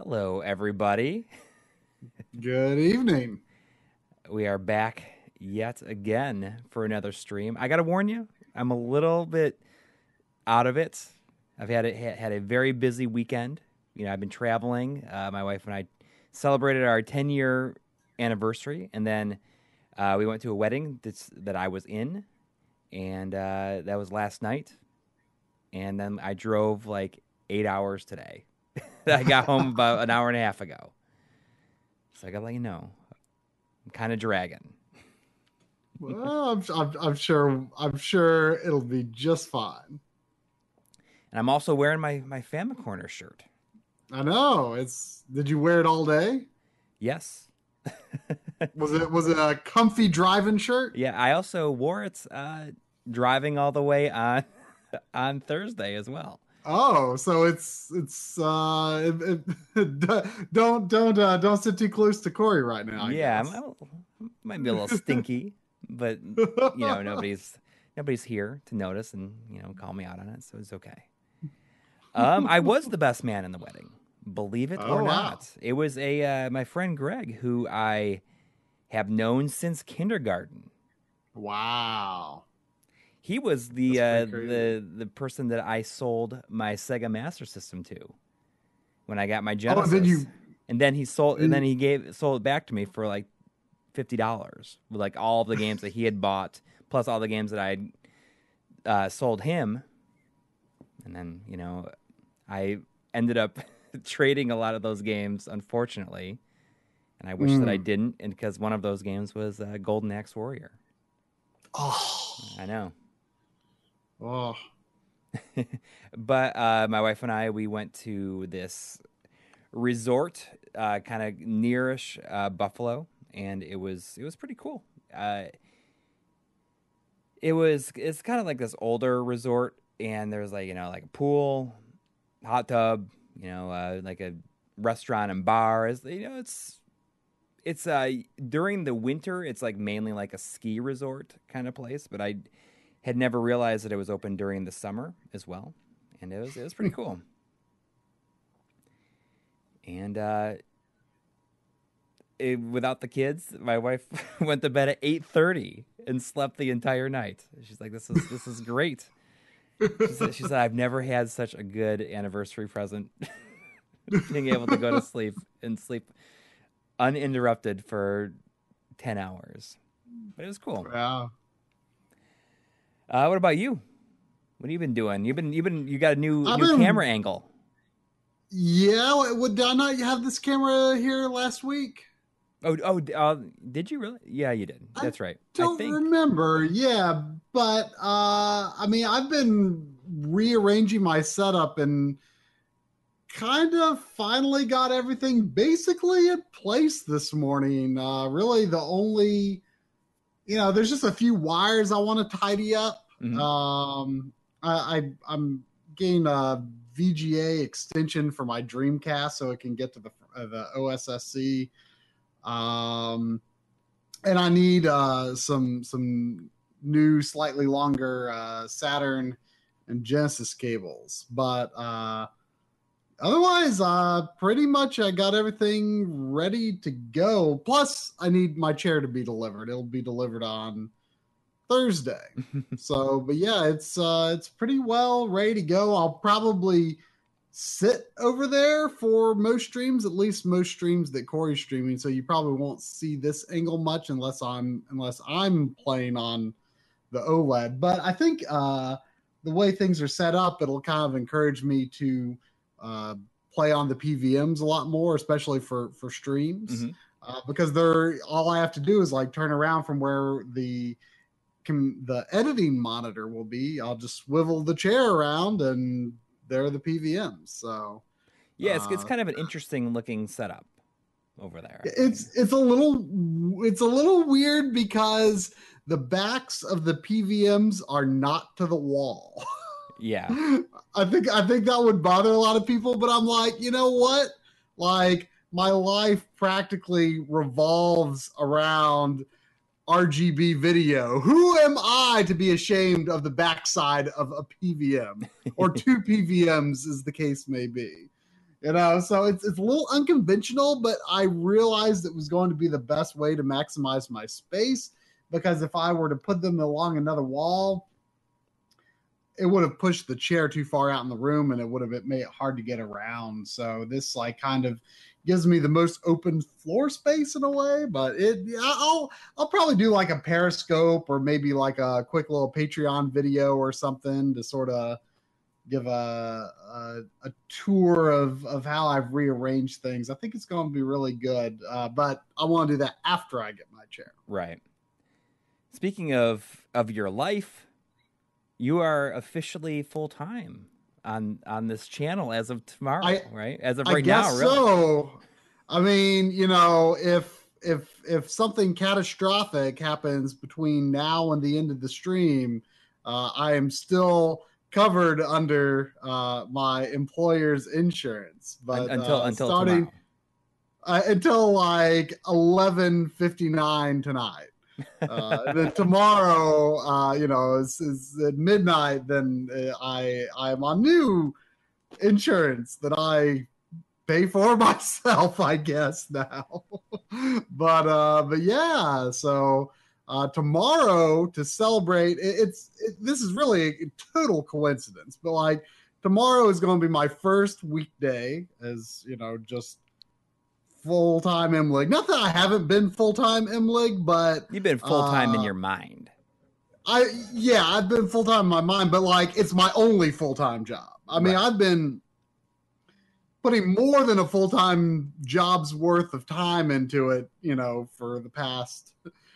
Hello, everybody. Good evening. We are back yet again for another stream. I got to warn you, I'm a little bit out of it. I've had a very busy weekend. I've been traveling. My wife and I celebrated our 10-year anniversary, and then we went to a wedding that I was in, and that was last night. And then I drove like 8 hours today. I got home about an hour and a half ago. So I gotta let you know, I'm kind of dragging. Well, I'm sure it'll be just fine. And I'm also wearing my Family Corner shirt. I know. Did you wear it all day? Yes. Was it a comfy driving shirt? Yeah, I also wore it driving all the way on Thursday as well. Oh, so don't sit too close to Corey right now. I guess. Might be a little stinky, but nobody's here to notice and call me out on it, so it's okay. I was the best man in the wedding, believe it or not. Wow. It was my friend Greg, who I have known since kindergarten. Wow. He was the person that I sold my Sega Master System to when I got my Genesis. And then he sold it back to me for like $50 with like all the games that he had bought plus all the games that I sold him. And then I ended up trading a lot of those games, unfortunately, and I wish that I didn't. And because one of those games was Golden Axe Warrior. Oh, I know. Oh, But my wife and we went to this resort, kind of nearish Buffalo, and it was pretty cool. It's kind of like this older resort, and there's like like a pool, hot tub, like a restaurant and bar. It's during the winter, it's like mainly like a ski resort kind of place, but I had never realized that it was open during the summer as well, and it was pretty cool. And without the kids, my wife went to bed at 8:30 and slept the entire night. She's like, "This is great." She said, "I've never had such a good anniversary present, being able to go to sleep and sleep uninterrupted for 10 hours." But it was cool. yeah. What about you? What have you been doing? You got a new camera angle. Yeah, did I not have this camera here last week? Did you really? Yeah, you did. That's right. Don't remember. Yeah, but I mean, I've been rearranging my setup and kind of finally got everything basically in place this morning. Really, the only there's just a few wires I want to tidy up. Mm-hmm. I'm getting a VGA extension for my Dreamcast so it can get to the OSSC. And I need some new, slightly longer Saturn and Genesis cables. But otherwise, pretty much I got everything ready to go. Plus, I need my chair to be delivered. It'll be delivered on Thursday. But yeah, it's pretty well ready to go. I'll probably sit over there for most streams, at least most streams that Corey's streaming. So you probably won't see this angle much unless I'm playing on the OLED. But I think the way things are set up, it'll kind of encourage me to play on the PVMs a lot more, especially for streams, because all I have to do is like turn around from where the editing monitor will be. I'll just swivel the chair around and there are the PVMs. So yeah, it's kind of an interesting looking setup over there. It's a little weird because the backs of the PVMs are not to the wall. Yeah. I think that would bother a lot of people, but I'm like, you know what? Like, my life practically revolves around RGB video. Who am I to be ashamed of the backside of a PVM or two PVMs, as the case may be? So it's a little unconventional, but I realized it was going to be the best way to maximize my space, because if I were to put them along another wall, it would have pushed the chair too far out in the room, and it would have made it hard to get around. So this like kind of gives me the most open floor space in a way. But I'll probably do like a Periscope or maybe like a quick little Patreon video or something to sort of give a tour of how I've rearranged things. I think it's going to be really good. But I want to do that after I get my chair. Right. Speaking of your life, you are officially full time on this channel as of tomorrow, right? As of right now, really. So, I mean, if something catastrophic happens between now and the end of the stream, I am still covered under my employer's insurance. But until starting until like 11:59 tonight. Then tomorrow, is at midnight. Then I'm on new insurance that I pay for myself, I guess now. but yeah. So tomorrow, to celebrate, this is really a total coincidence, but like tomorrow is going to be my first weekday as just full-time MLig. Not that I haven't been full-time MLig, but you've been full-time in your mind. I've been full-time in my mind, but like it's my only full-time job. I mean, I've been putting more than a full-time job's worth of time into it, for the past,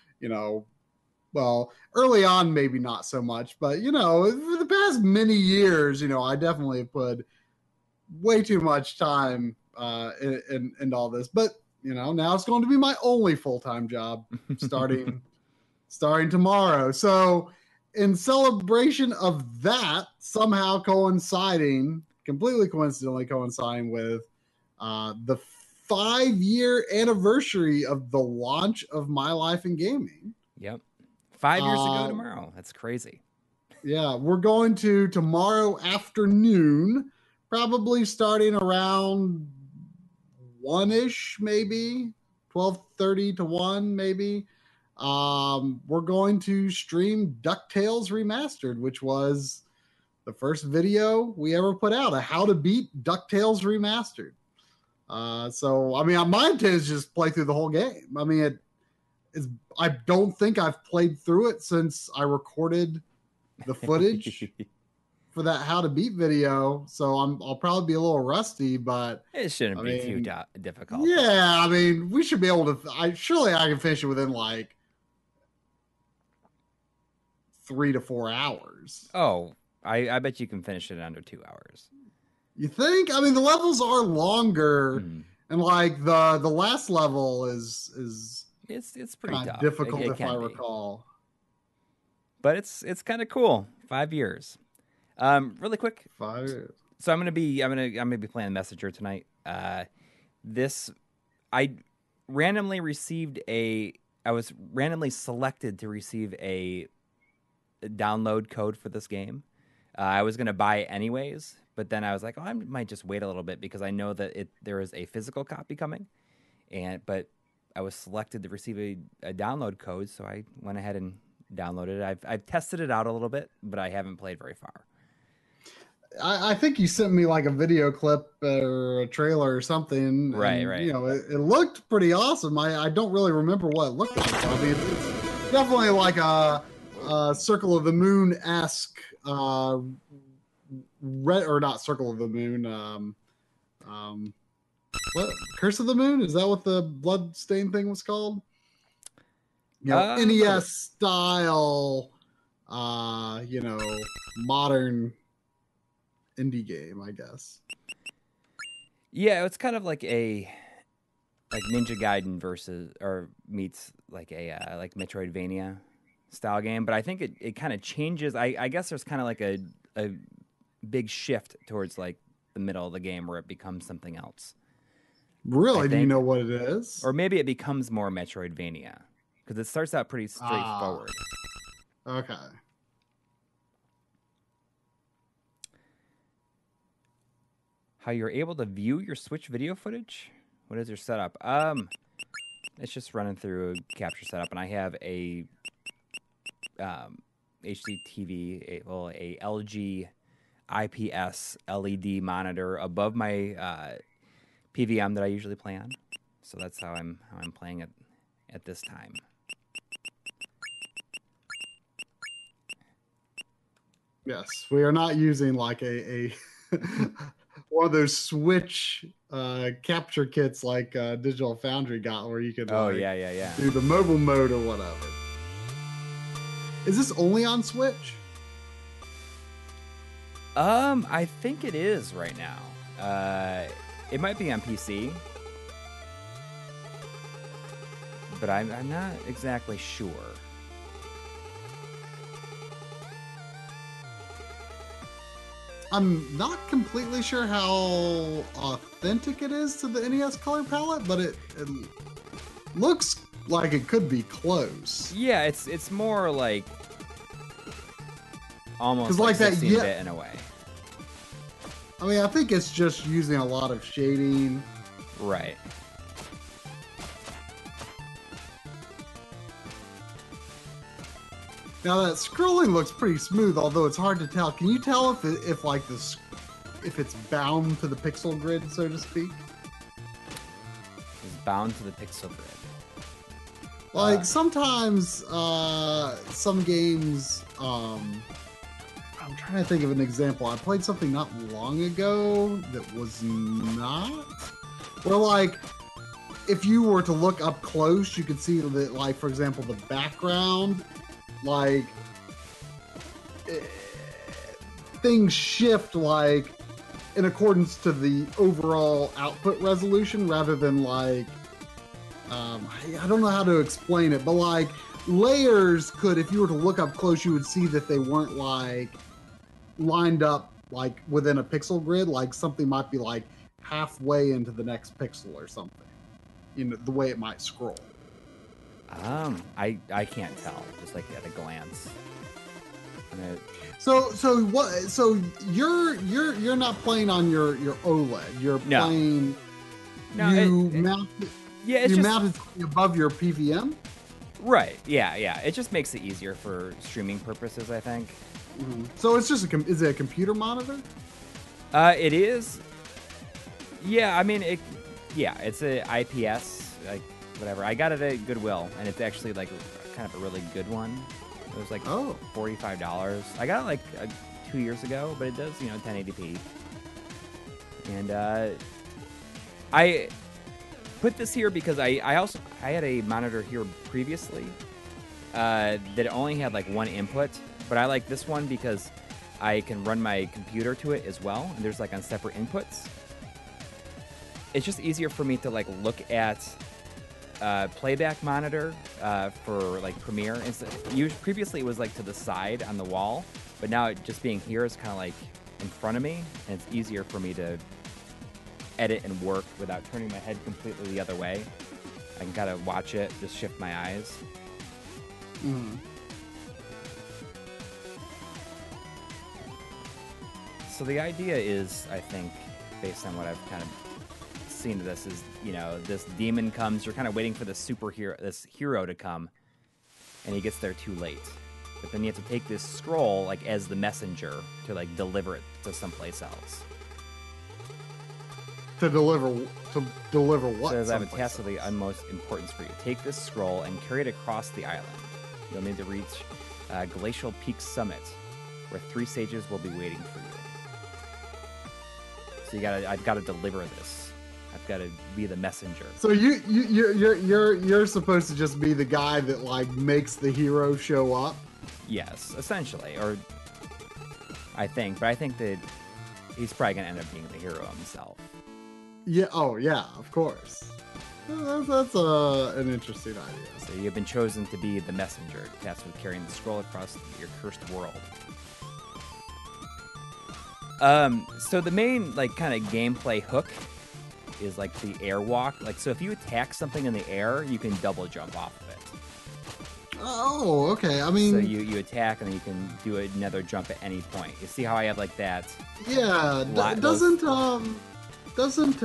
well, early on, maybe not so much, but for the past many years, I definitely have put way too much time in all this. But now it's going to be my only full-time job starting tomorrow. So in celebration of that, somehow completely coincidentally coinciding with the 5-year anniversary of the launch of My Life in Gaming. Yep. 5 years ago tomorrow. That's crazy. Yeah, we're going to tomorrow afternoon, probably starting around 1-ish, maybe 12:30 to 1, maybe. We're going to stream DuckTales Remastered, which was the first video we ever put out, a how to beat DuckTales Remastered. So I mean, my intent is just play through the whole game. I mean, I don't think I've played through it since I recorded the footage for that how to beat video, so I'll probably be a little rusty, but it shouldn't be too difficult. Yeah, I mean, we should be able to. Surely I can finish it within like 3 to 4 hours. Oh, I bet you can finish it in under 2 hours. You think? I mean, the levels are longer, and like the last level is it's pretty tough, difficult if I recall. But it's kind of cool. 5 years. Really quick. 5 years. So I'm gonna be playing Messenger tonight. I was randomly selected to receive a download code for this game. I was gonna buy it anyways, but then I was like, I might just wait a little bit because I know that there is a physical copy coming, but I was selected to receive a download code, so I went ahead and downloaded it. I've tested it out a little bit, but I haven't played very far. I think you sent me like a video clip or a trailer or something. Right. It looked pretty awesome. I don't really remember what it looked like. I mean, it's definitely like a Circle of the Moon-esque, or not Circle of the Moon. What, Curse of the Moon? Is that what the Bloodstain thing was called? NES style, modern indie game, I guess. Yeah, it's kind of like Ninja Gaiden meets like a like Metroidvania style game, but I think it kind of changes. I guess there's kind of like a big shift towards like the middle of the game where it becomes something else. Really? Do you know what it is? Or maybe it becomes more Metroidvania because it starts out pretty straightforward. Okay. how you're able to view your Switch video footage. What is your setup? It's just running through capture setup, and I have a HD TV, a LG IPS LED monitor above my PVM that I usually play on. So that's how I'm playing it at this time. Yes, we are not using like a one of those Switch capture kits like Digital Foundry got, where you could yeah. do the mobile mode or whatever. Is this only on Switch? I think it is right now. It might be on PC, but I'm not exactly sure. I'm not completely sure how authentic it is to the NES color palette, but it looks like it could be close. Yeah, it's more like almost like that, 16-bit in a way. I mean, I think it's just using a lot of shading. Right. Now that scrolling looks pretty smooth, although it's hard to tell. Can you tell if it's bound to the pixel grid, so to speak? It's bound to the pixel grid. Like sometimes some games, I'm trying to think of an example. I played something not long ago that was not. Where like, if you were to look up close, you could see that, like, for example, the background, like, things shift like in accordance to the overall output resolution rather than like, I don't know how to explain it, but like layers could, if you were to look up close, you would see that they weren't like lined up like within a pixel grid. Like something might be like halfway into the next pixel or something, you know, the way it might scroll. I can't tell, just like at a glance. So you're not playing on your OLED. You're playing. No, you mounted something above your PVM. Right. Yeah. It just makes it easier for streaming purposes, I think. Mm-hmm. So it's just is it a computer monitor? It is. Yeah, I mean it's a IPS, like whatever. I got it at Goodwill, and it's actually like kind of a really good one. It was like $45. I got it like 2 years ago, but it does 1080p. And I put this here because I had a monitor here previously that only had like one input, but I like this one because I can run my computer to it as well, and there's like on separate inputs. It's just easier for me to like look at playback monitor for like Premiere. Previously it was like to the side on the wall, but now it just being here is kind of like in front of me, and it's easier for me to edit and work without turning my head completely the other way. I can kind of watch it, just shift my eyes. Mm. So the idea is, I think, based on what I've kind of seen of this, is this demon comes. You're kind of waiting for this hero to come, and he gets there too late. But then you have to take this scroll like as the messenger to like deliver it to someplace else. To deliver what? Says I have a task of the utmost importance for you. Take this scroll and carry it across the island. You'll need to reach Glacial Peak Summit, where 3 sages will be waiting for you. So I've got to deliver this. I've got to be the messenger. So you're supposed to just be the guy that like makes the hero show up? Yes, essentially, or I think that he's probably gonna end up being the hero himself. Yeah. Oh, yeah. Of course. That's an interesting idea. So you've been chosen to be the messenger, tasked with carrying the scroll across your cursed world. So the main like kind of gameplay hook is like the airwalk. Like, so if you attack something in the air, you can double jump off of it. Oh, okay. I mean, so you attack and then you can do another jump at any point. You see how I have like that? Yeah. doesn't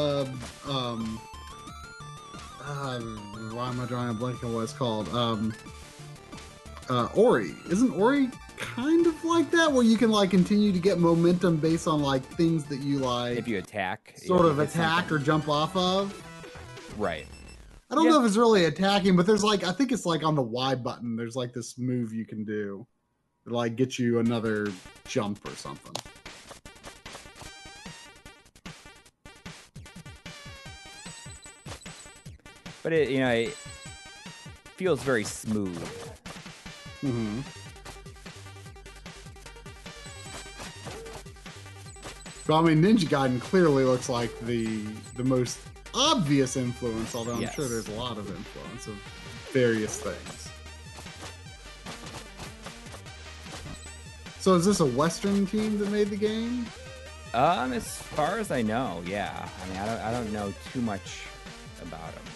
why am I drawing a blank on what it's called? Ori. Isn't Ori kind of like that, where you can like continue to get momentum based on like things that you like If you attack, sort you of hit attack something. or jump off of? Right. I don't Yeah. know if it's really attacking, but there's like, I think it's like on the Y button, there's like this move you can do that like get you another jump or something. But it feels very smooth. Mm-hmm. But I mean, Ninja Gaiden clearly looks like the most obvious influence, although I'm Yes. sure there's a lot of influence of various things. So is this a Western team that made the game? As far as I know, yeah. I mean, I don't know too much about them.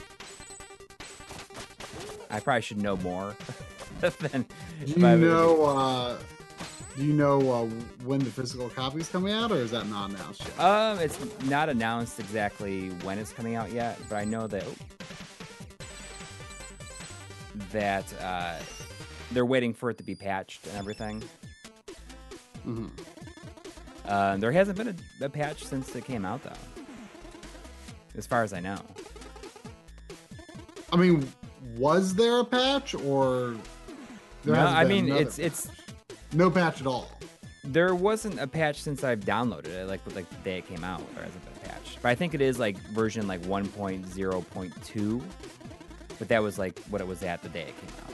I probably should know more than. Do if I- you know when the physical copy is coming out, or is that not announced yet? It's not announced exactly when it's coming out yet, but I know that they're waiting for it to be patched and everything. Mm-hmm. There hasn't been a patch since it came out, though, as far as I know. I mean, was there a patch, or there No, hasn't I been mean another it's patch? No patch at all. there wasn't a patch since I've downloaded it, like the day it came out. There hasn't been a patch, but I think it is like version like 1.0.2. But that was like what it was at the day it came out.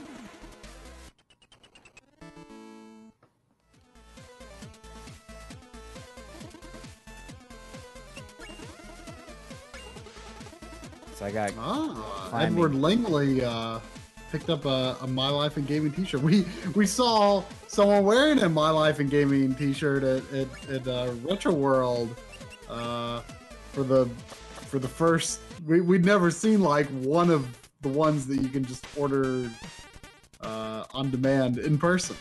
So I got climbing. Edward Langley picked up a My Life in Gaming t-shirt. We saw someone wearing a My Life in Gaming t-shirt at Retro World for the first. We'd never seen like one of the ones that you can just order on demand in person.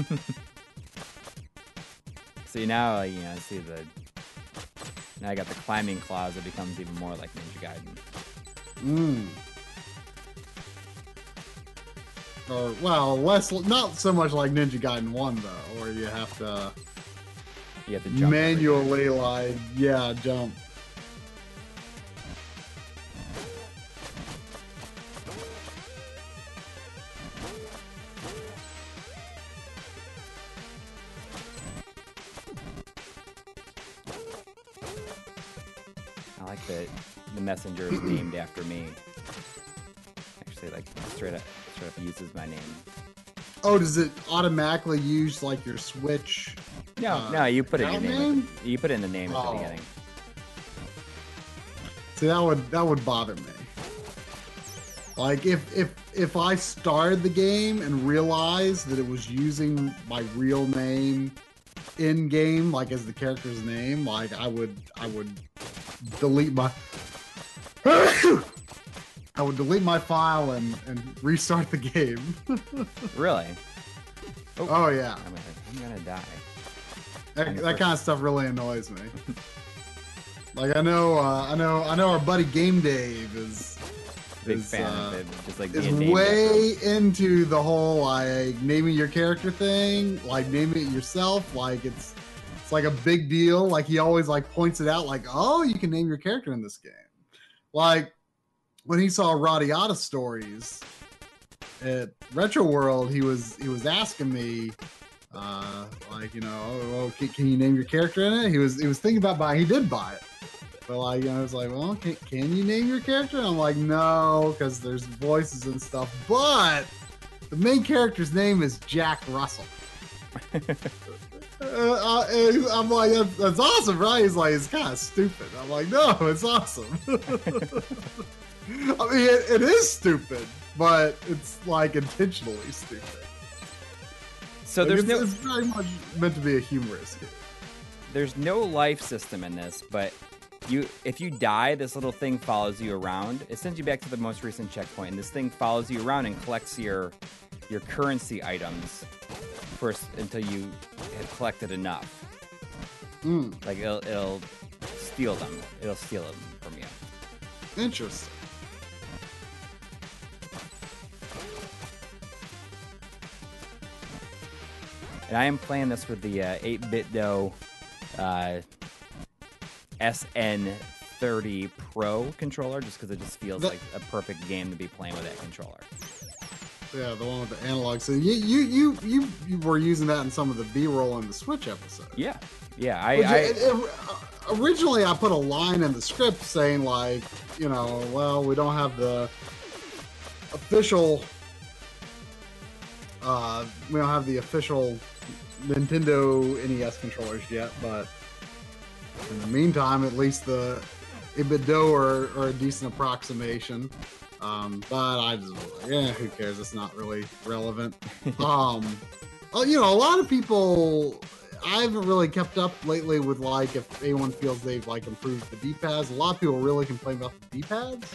See now, see now I got the climbing claws. It becomes even more like Ninja Gaiden. Or well, not so much like Ninja Gaiden 1 though, where you have to You have to jump every time. manually jump. I like that the messenger is named after me. Actually, like straight up uses my name. Oh, does it automatically use like your Switch? No, you put in your account name. You put in the name at the Oh. beginning. See, that would bother me. Like if I started the game and realized that it was using my real name in game, like as the character's name, like I would delete my I would delete my file and restart the game. Really? Oh yeah, I'm gonna die. that kind of stuff really annoys me. Like I know our buddy Game Dave is Big fan of it. Just like is being named way into the whole like naming your character thing, like naming it yourself. Like it's like a big deal. Like he always like points it out, like, oh, you can name your character in this game. Like when he saw Radiata Stories at Retro World, he was asking me, like, can you name your character in it? He was thinking about buying. He did buy it. But like, I was like, well, can you name your character? And I'm like, no, because there's voices and stuff. But the main character's name is Jack Russell. I'm like, that's awesome, right? He's like, it's kind of stupid. I'm like, no, it's awesome. I mean, it is stupid, but it's like intentionally stupid. So Like, there's it's very much meant to be a humorous game. there's no life system in this, but if you die, this little thing follows you around. It sends you back to the most recent checkpoint, and this thing follows you around and collects your currency items until you have collected enough. Like it'll steal them. It'll steal them from you. Interesting. And I am playing this with the 8BitDo SN30 Pro controller, just because it just feels like a perfect game to be playing with that controller. Yeah, the one with the analog. So you were using that in some of the B-roll in the Switch episode. Yeah, yeah. Originally, I put a line in the script saying like, you know, well, we don't have the official, Nintendo NES controllers yet, but in the meantime, at least the 8BitDo are a decent approximation. But I just, who cares? It's not really relevant. You know, a lot of people, I haven't really kept up lately with like if anyone feels they've like improved the D-pads. A lot of people really complain about the D-pads.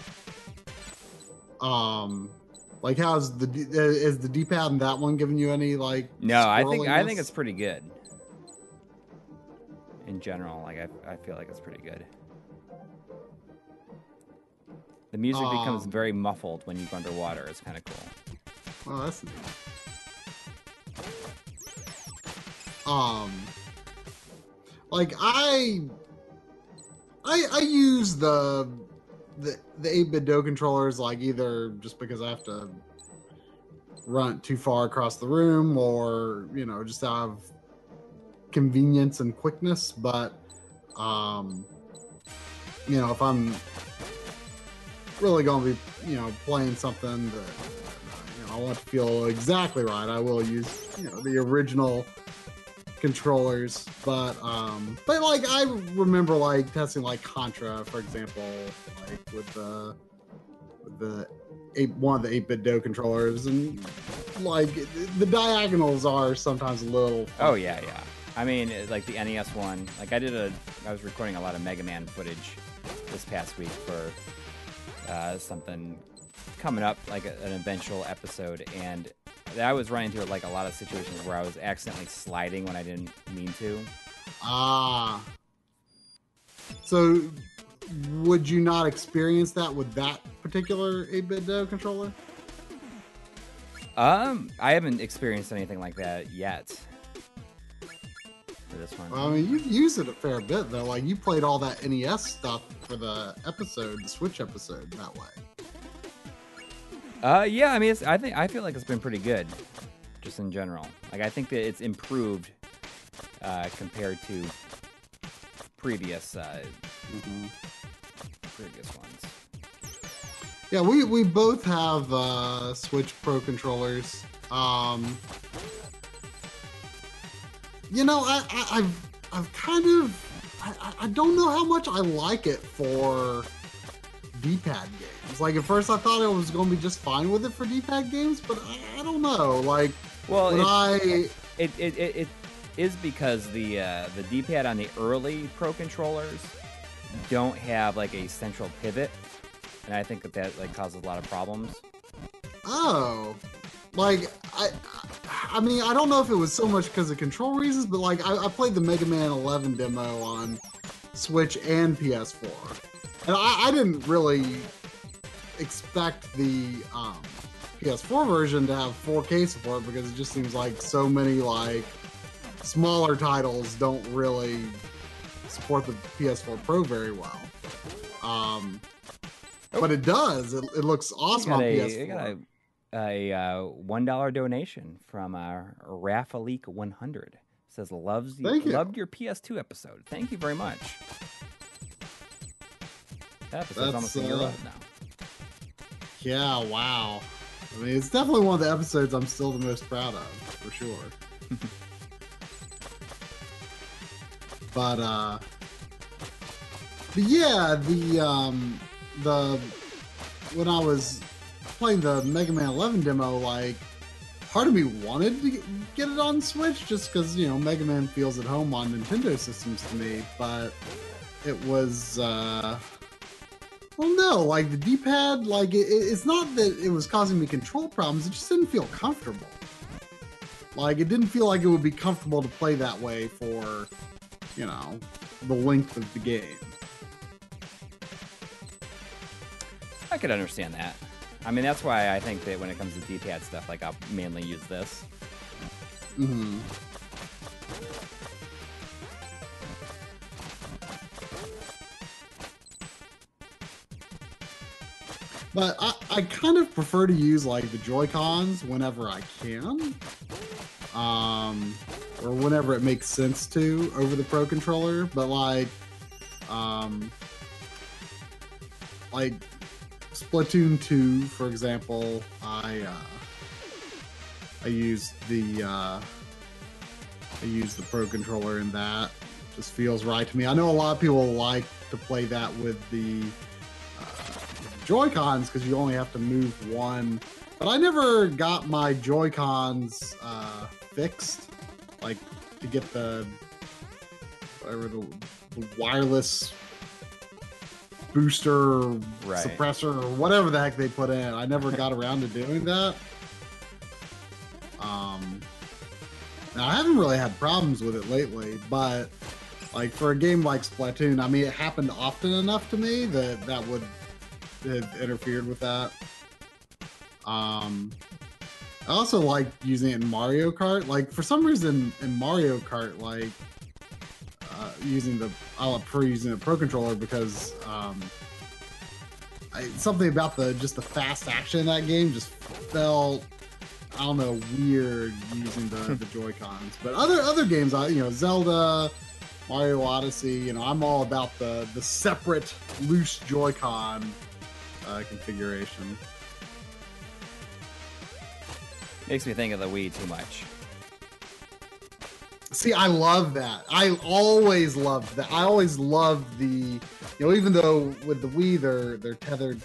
Like is the D-pad in that one giving you any like? No, I think it's pretty good. In general, like I feel like it's pretty good. The music becomes very muffled when you go underwater. It's kind of cool. Oh, that's neat. Like I use the 8BitDo controllers like either just because I have to run too far across the room or, you know, just out of convenience and quickness. But, you know, if I'm really going to be, you know, playing something that, you know, I want to feel exactly right, I will use, you know, the original controllers. But like I remember like testing like Contra, for example, like with one of the 8BitDo controllers, and like the diagonals are sometimes a little funky. Oh yeah. I mean, like the NES one, like I was recording a lot of Mega Man footage this past week for something coming up, like an eventual episode, and I was running into like a lot of situations where I was accidentally sliding when I didn't mean to. So would you not experience that with that particular 8BitDo controller? I haven't experienced anything like that yet for this one. Well, I mean, you've used it a fair bit though. Like you played all that NES stuff for the Switch episode that way. Yeah, I mean, I feel like it's been pretty good, just in general. Like I think that it's improved compared to previous previous ones. Yeah, we both have Switch Pro controllers. You know, I've kind of I don't know how much I like it for D-pad games. Like at first I thought I was going to be just fine with it for D-pad games, but I don't know. Like, well, it is because the D-pad on the early Pro controllers don't have like a central pivot, and I think that like causes a lot of problems. Oh, like I mean, I don't know if it was so much because of control reasons, but like I played the Mega Man 11 demo on Switch and PS4, and I didn't really expect the PS4 version to have 4K support because it just seems like so many like smaller titles don't really support the PS4 Pro very well. But it does. It looks awesome on PS4. You got a $1 donation from Rafalik 100. It says loved your PS2 episode. Thank you very much. That episode's almost a year old now. Yeah, wow. I mean, it's definitely one of the episodes I'm still the most proud of, for sure. But yeah, the when I was playing the Mega Man 11 demo, like part of me wanted to get it on Switch just because, you know, Mega Man feels at home on Nintendo systems to me, but it was well, no, like the D-pad, like it's not that it was causing me control problems, it just didn't feel comfortable. Like it didn't feel like it would be comfortable to play that way for, you know, the length of the game. I could understand that. I mean, that's why I think that when it comes to D-pad stuff, like I'll mainly use this. Mm-hmm. But I kind of prefer to use like the Joy-Cons whenever I can. Or whenever it makes sense to over the Pro Controller. But like Splatoon 2, for example, I use the Pro Controller in that. Just feels right to me. I know a lot of people like to play that with the Joy-Cons because you only have to move one, but I never got my Joy-Cons fixed, like to get the wireless booster suppressor or whatever the heck they put in. I never got around to doing that. Now I haven't really had problems with it lately, but like for a game like Splatoon, I mean, it happened often enough to me that would have interfered with that. I also like using it in Mario Kart. Like for some reason in Mario Kart, like I prefer using the Pro Controller because something about the fast action in that game just felt, I don't know, weird using the Joy-Cons. But other games, Zelda, Mario Odyssey, I'm all about the separate loose Joy-Con configuration. Makes me think of the Wii too much. See, I love that. I always loved that. I always loved the, even though with the Wii they're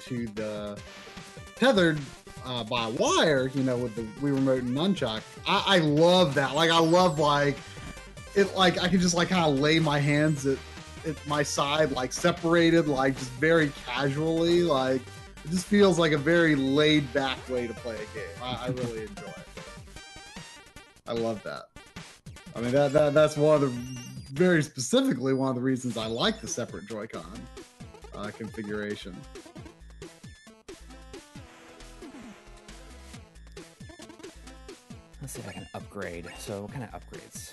tethered by a wire, with the Wii remote and nunchuck. I love that. Like I love it. Like I can just kind of lay my hands at my side, like separated, like just very casually. Like it just feels like a very laid back way to play a game. I really enjoy it. I love that. I mean, that's very specifically one of the reasons I like the separate Joy-Con configuration. Let's see if I can upgrade. So what kind of upgrades?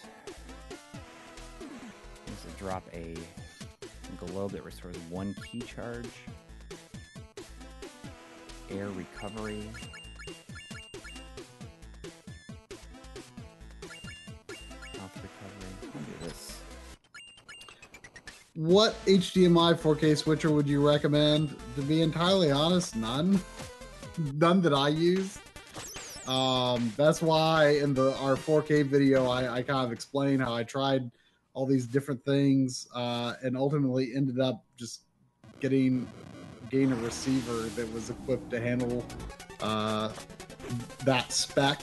This is drop a globe that restores 1 key charge. Air recovery. Health recovery. I'll do this. What HDMI 4K switcher would you recommend? To be entirely honest, none. None that I use. That's why in our 4K video, I kind of explain how I tried all these different things and ultimately ended up just getting a receiver that was equipped to handle that spec.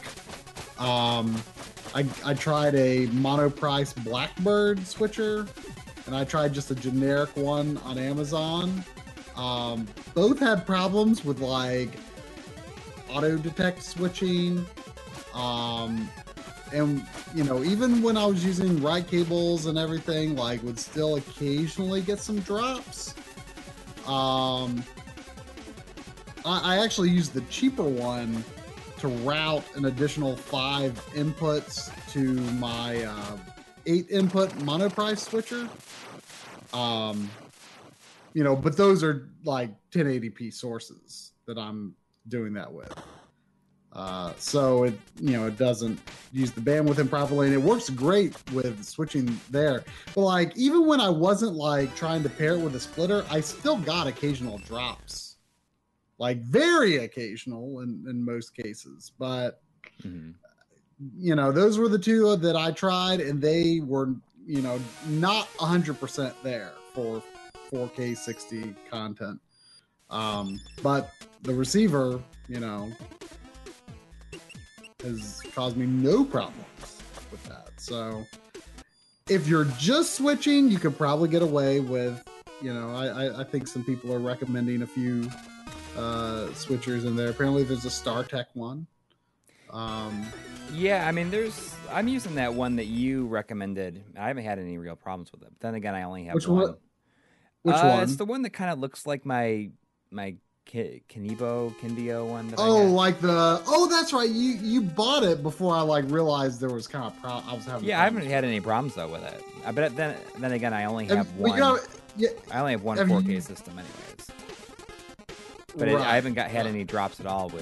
I tried a Monoprice Blackbird switcher, and I tried just a generic one on Amazon. Both had problems with like auto detect switching, and even when I was using right cables and everything, like would still occasionally get some drops. I actually used the cheaper one to route an additional 5 inputs to my 8 input Monoprice switcher. But those are like 1080p sources that I'm doing that with. So it doesn't use the bandwidth improperly, and it works great with switching there. But like even when I wasn't like trying to pair it with a splitter, I still got occasional drops. Like very occasional in most cases. But those were the two that I tried, and they were not 100% there for 4K 60 content. But the receiver, has caused me no problems with that. So if you're just switching, you could probably get away with, I think some people are recommending a few switchers in there. Apparently there's a StarTech one. Yeah, I mean, I'm using that one that you recommended. I haven't had any real problems with it. But then again, I only have one. Which one? It's the one that kind of looks like my Kindio one that Oh, I got. like that's right. You bought it before I like realized there was kind of I was having. Yeah, I haven't problems had any problems though with it. But then again, I only with it. have But one. yeah, I only have one have 4K you- system, anyways. But right, I haven't had right. any drops at all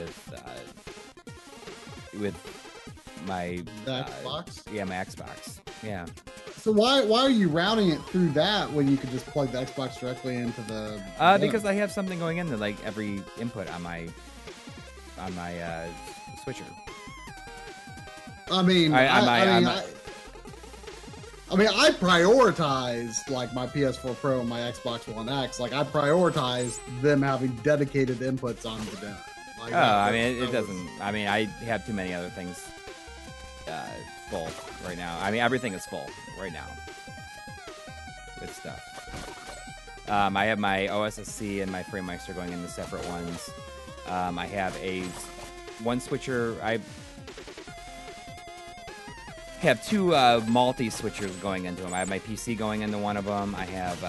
with my The Xbox. Yeah, my Xbox. Yeah. So why are you routing it through that when you could just plug the Xbox directly into the? Because I have something going into like every input on my switcher. I mean, I prioritized like my PS4 Pro and my Xbox One X. Like I prioritized them having dedicated inputs on the den. Like, I mean, it doesn't. I mean, I have too many other things full right now. I mean, everything is full right now with stuff. I have my OSSC and my FrameMeister going into separate ones. I have one switcher. I have two multi switchers going into them. I have my PC going into one of them. I have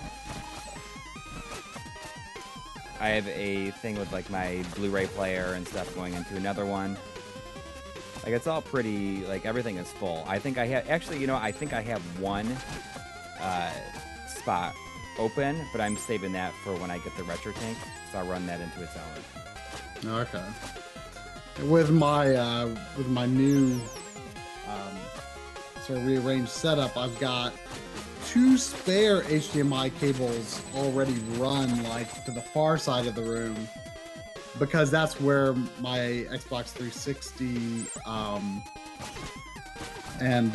a thing with like my Blu-ray player and stuff going into another one. Like it's all pretty. Like everything is full. I think I have I think I have one spot open, but I'm saving that for when I get the retro tank, so I'll run that into its own. Okay. With my new sort of rearranged setup, I've got two spare HDMI cables already run like to the far side of the room, because that's where my Xbox 360 and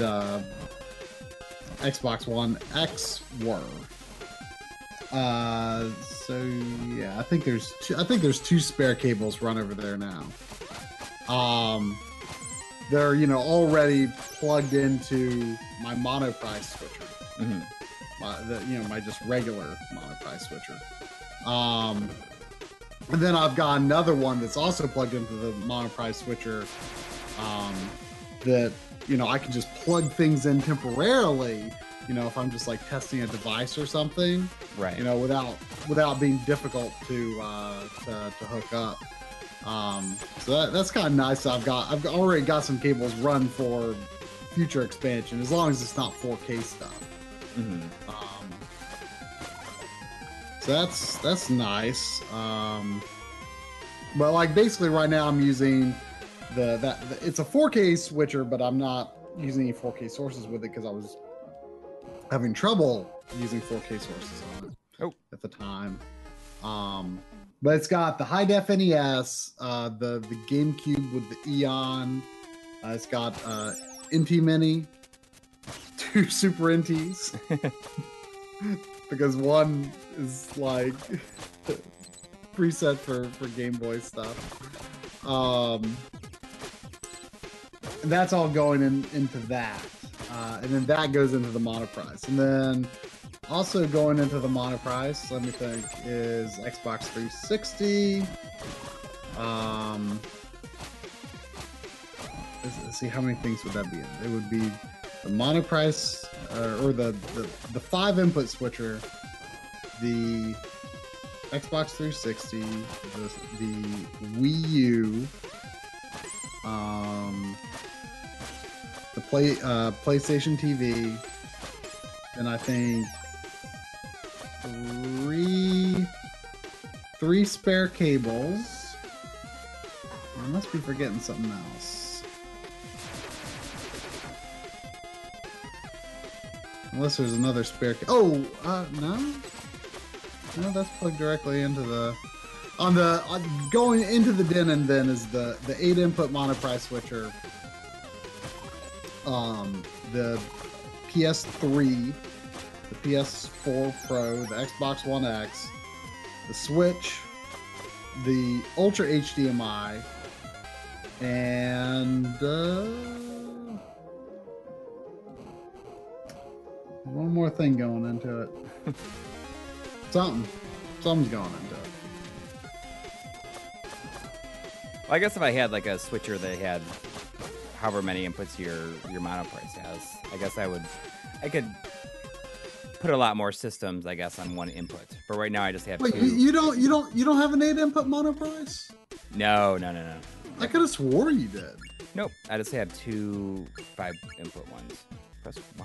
Xbox One X were. So yeah, I think there's two spare cables run over there now. They're already plugged into my monoprice switcher. Mm-hmm. My just regular monoprice switcher. And then I've got another one that's also plugged into the monoprice switcher. That I can just plug things in temporarily. If I'm just like testing a device or something, Right. without being difficult to hook up. So that's kind of nice. I've already got some cables run for future expansion, as long as it's not 4K stuff. Mm-hmm. So that's nice. But like basically right now I'm using it's a 4K switcher, but I'm not using any 4K sources with it because I was having trouble using 4K sources on it at the time. But it's got the high def NES, the GameCube with the Eon. It's got NT Mini, two Super NTs, because one is like preset for Game Boy stuff. And that's all going into that. And then that goes into the monoprice. And then also going into the monoprice, let me think, is Xbox 360. Let's see, how many things would that be in? It would be the monoprice, or the 5 input switcher, the Xbox 360, the Wii U, the PlayStation TV, and I think three spare cables. I must be forgetting something else. Unless there's another spare no, that's plugged directly into the going into the den, and then is the 8 input monoprice switcher, the PS3, the PS4 Pro, the Xbox One X, the Switch, the Ultra HDMI, and one more thing going into it. Something's going into it. Well, I guess if I had like a switcher that had however many inputs your monoprice has, I guess I could put a lot more systems, I guess, on one input But right now I just have Wait, two. you don't have an 8-input monoprice? No. I could have swore you did. Nope. I just have two 5-input ones. Press wow.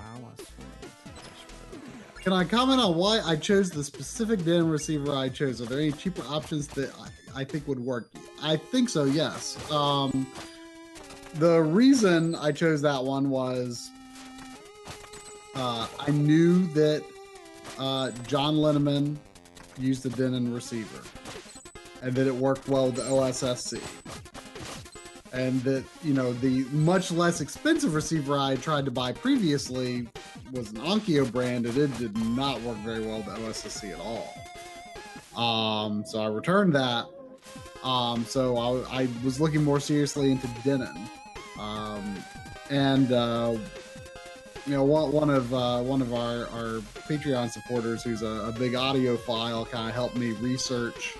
Can I comment on why I chose the specific Denon receiver I chose? Are there any cheaper options that I think would work? I think so, yes. The reason I chose that one was I knew that John Linneman used the Denon receiver and that it worked well with the OSSC. And that, you know, the much less expensive receiver I tried to buy previously was an Onkyo brand, and it did not work very well with the OSSC at all. So I returned that. So I was looking more seriously into Denon. You know, one of our Patreon supporters, who's a big audiophile, kind of helped me research,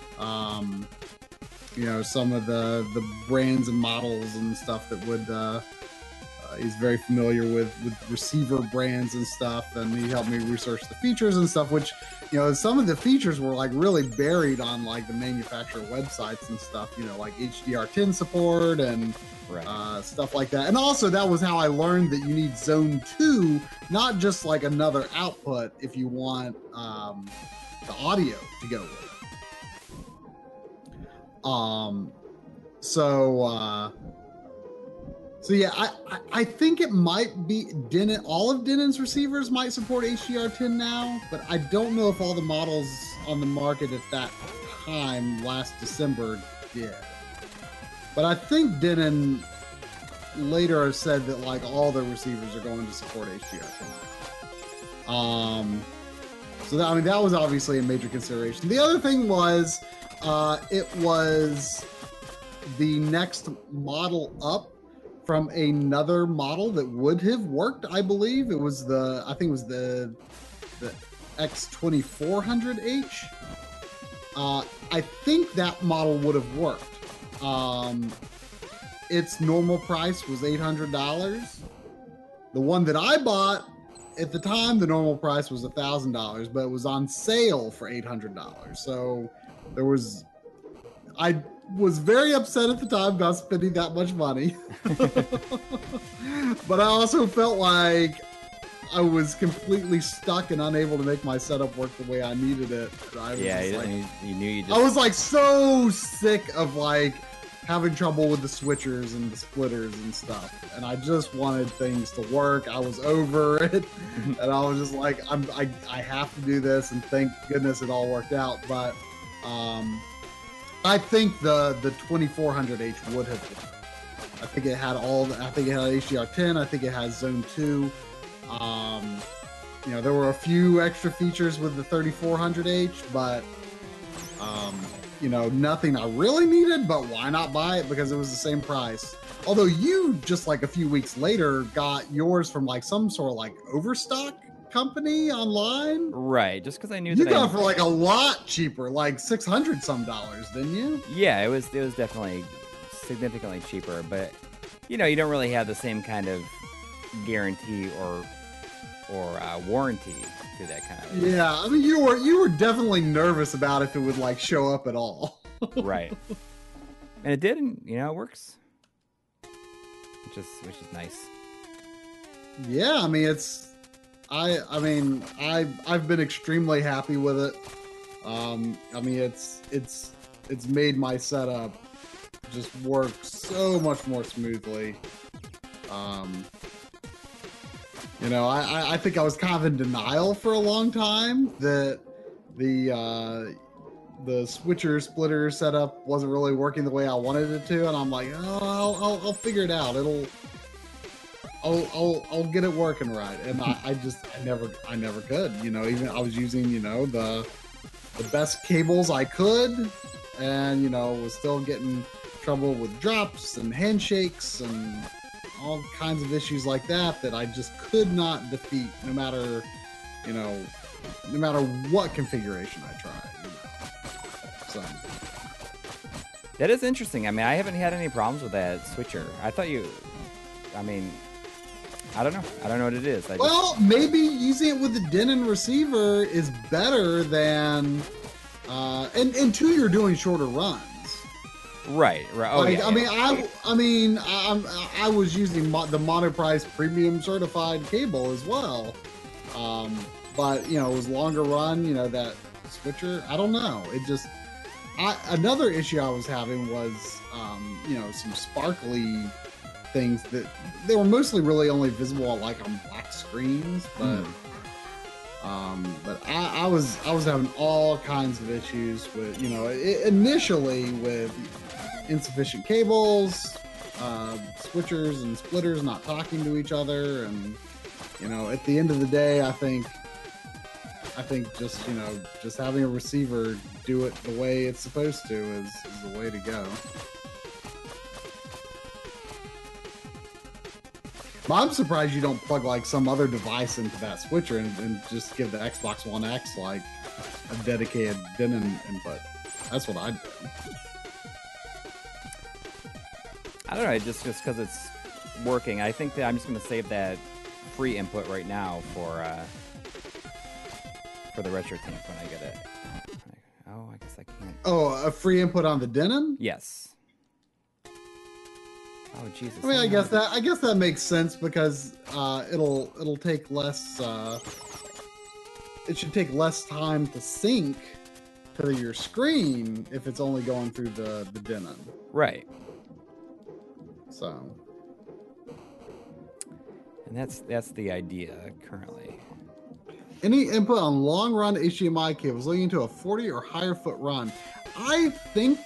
you know, some of the brands and models and stuff that would. He's very familiar with receiver brands and stuff, and he helped me research the features and stuff. Which, you know, some of the features were like really buried on like the manufacturer websites and stuff. You know, like HDR10 support and. Right. Stuff like that. And also that was how I learned that you need Zone 2, not just like another output if you want the audio to go with it. So yeah, I think it might be Denon. All of Denon's receivers might support HDR10 now, but I don't know if all the models on the market at that time last December did. But I think Denon later has said that like all their receivers are going to support HDR10. So that, I mean, that was obviously a major consideration. The other thing was, it was the next model up from another model that would have worked. I believe it was I think it was the X2400H. I think that model would have worked. Its normal price was $800. The one that I bought at the time, the normal price was $1,000, but it was on sale for $800. So I was very upset at the time about spending that much money. But I also felt like I was completely stuck and unable to make my setup work the way I needed it. You knew you just... I was like so sick of like having trouble with the switchers and the splitters and stuff, and I just wanted things to work. I was over it, and I was just like, I have to do this, and thank goodness it all worked out. But I think the 2400H would have worked. I think it had HDR10. I think it has Zone 2. You know, there were a few extra features with the 3400H, but you know, nothing I really needed, but why not buy it because it was the same price. Although you just like a few weeks later got yours from like some sort of like overstock company online. Right, just because I knew you that got it for like a lot cheaper, like $600 some, didn't you? Yeah, it was definitely significantly cheaper, but you know, you don't really have the same kind of guarantee or warranty to that kind of. Yeah, I mean, you were definitely nervous about if it would like show up at all. Right, and it did, and you know, it works, which is nice. Yeah, I mean, I've been extremely happy with it. I mean, it's made my setup just work so much more smoothly. You know, I think I was kind of in denial for a long time that the switcher splitter setup wasn't really working the way I wanted it to, and I'm like, oh, I'll figure it out. I'll get it working right, and I never could. You know, even I was using, you know, the best cables I could, and you know, was still getting trouble with drops and handshakes and all kinds of issues like that I just could not defeat, no matter what configuration I tried. You know? So that is interesting. I mean, I haven't had any problems with that switcher. I I don't know. I don't know what it is. Well, maybe using it with the Denon receiver is better than, and two, you're doing shorter runs. Right. Oh, like, yeah. I was using the Monoprice Premium Certified cable as well, but it was longer run. That switcher. I don't know. It just. Another issue I was having was, some sparkly things that they were mostly really only visible on black screens, but I was having all kinds of issues with initially with insufficient cables, switchers and splitters not talking to each other, and at the end of the day, I think just having a receiver do it the way it's supposed to is the way to go. But I'm surprised you don't plug some other device into that switcher and just give the Xbox One X a dedicated Denon input. That's what I'd do. I don't know, just because it's working. I think that I'm just going to save that free input right now for the Retro Tank when I get it. Oh, I guess I can't. Oh, a free input on the Denon? Yes. Oh, Jesus. I guess that makes sense because it'll take less. It should take less time to sync to your screen if it's only going through the Denon. Right. So. And that's the idea currently. Any input on long-run HDMI cables leading to a 40 or higher foot run. I think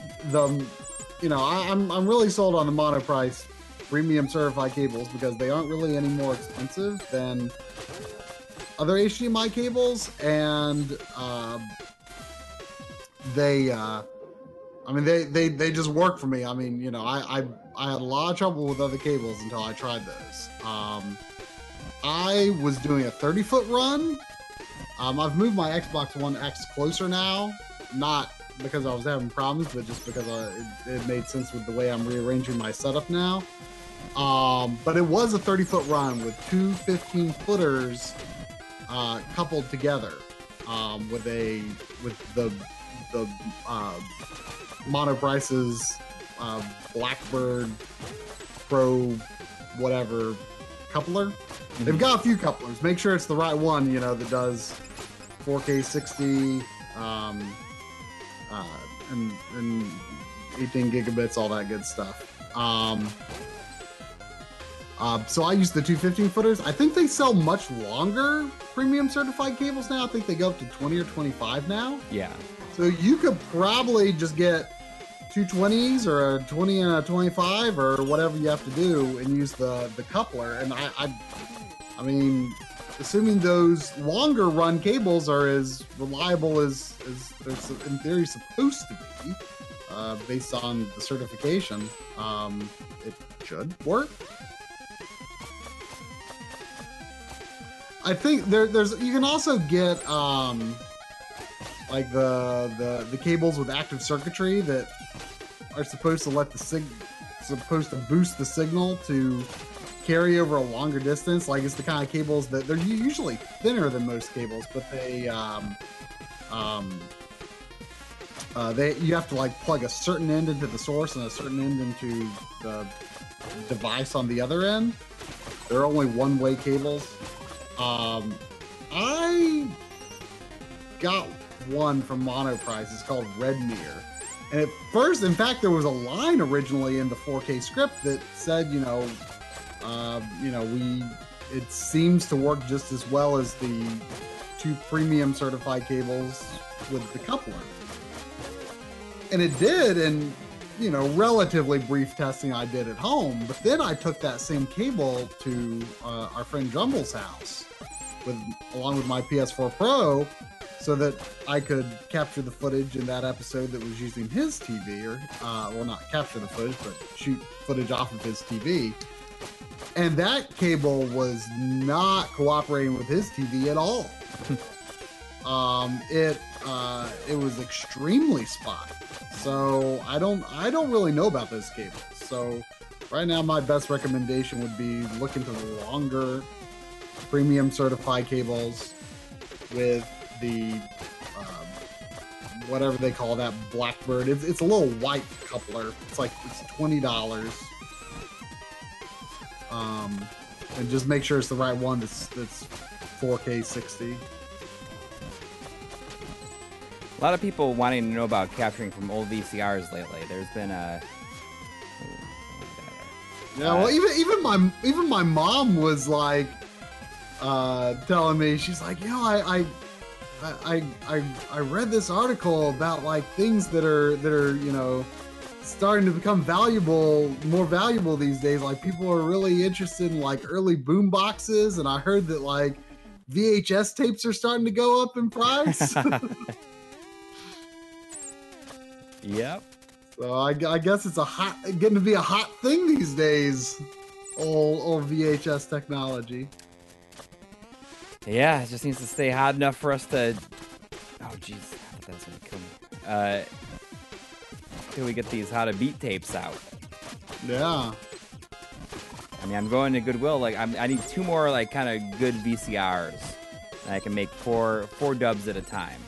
I'm really sold on the Monoprice Premium Certified cables because they aren't really any more expensive than other HDMI cables, and they just work for me. I had a lot of trouble with other cables until I tried those. I was doing a 30-foot run. I've moved my Xbox One X closer now, not because I was having problems, but just because it made sense with the way I'm rearranging my setup now. But it was a 30-foot run with two 15-footers coupled together with the Monoprice's Blackbird Pro whatever coupler. They've got a few couplers. Make sure it's the right one, that does 4K 60 and 18 gigabits, all that good stuff. So I use the two 15-footers. I think they sell much longer premium certified cables now. I think they go up to 20 or 25 now. Yeah. So you could probably just get two 20s or a 20 and a 25 or whatever you have to do and use the coupler. And I mean, assuming those longer run cables are as reliable as they're in theory supposed to be, based on the certification, it should work. I think there's you can also get like the cables with active circuitry that are supposed to supposed to boost the signal to carry over a longer distance. Like, it's the kind of cables that they're usually thinner than most cables, but you have to plug a certain end into the source and a certain end into the device on the other end. They're only one-way cables. I got one from Monoprice. It's called Redmere. And at first, in fact, there was a line originally in the 4K script that said, it seems to work just as well as the two premium certified cables with the coupler. And it did, and relatively brief testing I did at home. But then I took that same cable to our friend Jumble's house, along with my PS4 Pro, so that I could capture the footage in that episode that was using his TV, or well, not capture the footage, but shoot footage off of his TV. And that cable was not cooperating with his TV at all. It was extremely spotty. So I don't really know about those cables. So right now, my best recommendation would be look into the longer premium certified cables with the whatever they call that Blackbird. It's a little white coupler. It's $20. And just make sure it's the right one that's 4K 60. A lot of people wanting to know about capturing from old VCRs lately. There's been a yeah. Well, even my mom was like telling me, she's like, you know, I read this article about like things that are you know starting to become more valuable these days. Like people are really interested in like early boom boxes, and I heard that like VHS tapes are starting to go up in price. Yep. So I guess it's getting to be a hot thing these days. Old VHS technology. Yeah, it just needs to stay hot enough for us to. Oh jeez, I thought that was gonna kill me. Till we get these how to beat tapes out. Yeah. I mean, I'm going to Goodwill. Like, I need 2 more like kind of good VCRs, and I can make four dubs at a time.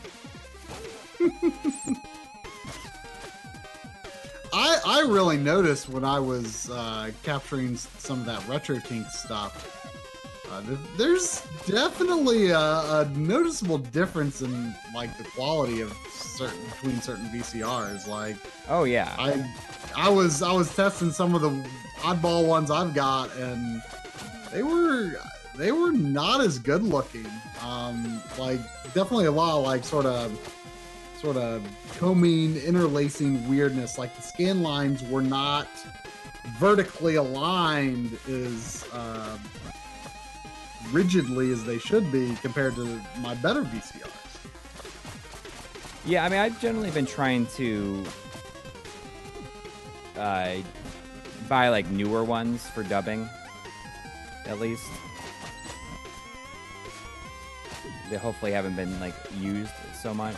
I really noticed when I was capturing some of that RetroTink stuff. There's definitely a noticeable difference in like the quality of between certain VCRs. Like, oh yeah, I was testing some of the oddball ones I've got, and they were not as good looking. Like definitely a lot of like sort of combing, interlacing weirdness. Like the scan lines were not vertically aligned as rigidly as they should be compared to my better VCRs. Yeah, I mean, I've generally been trying to buy like newer ones for dubbing, at least. They hopefully haven't been like used so much.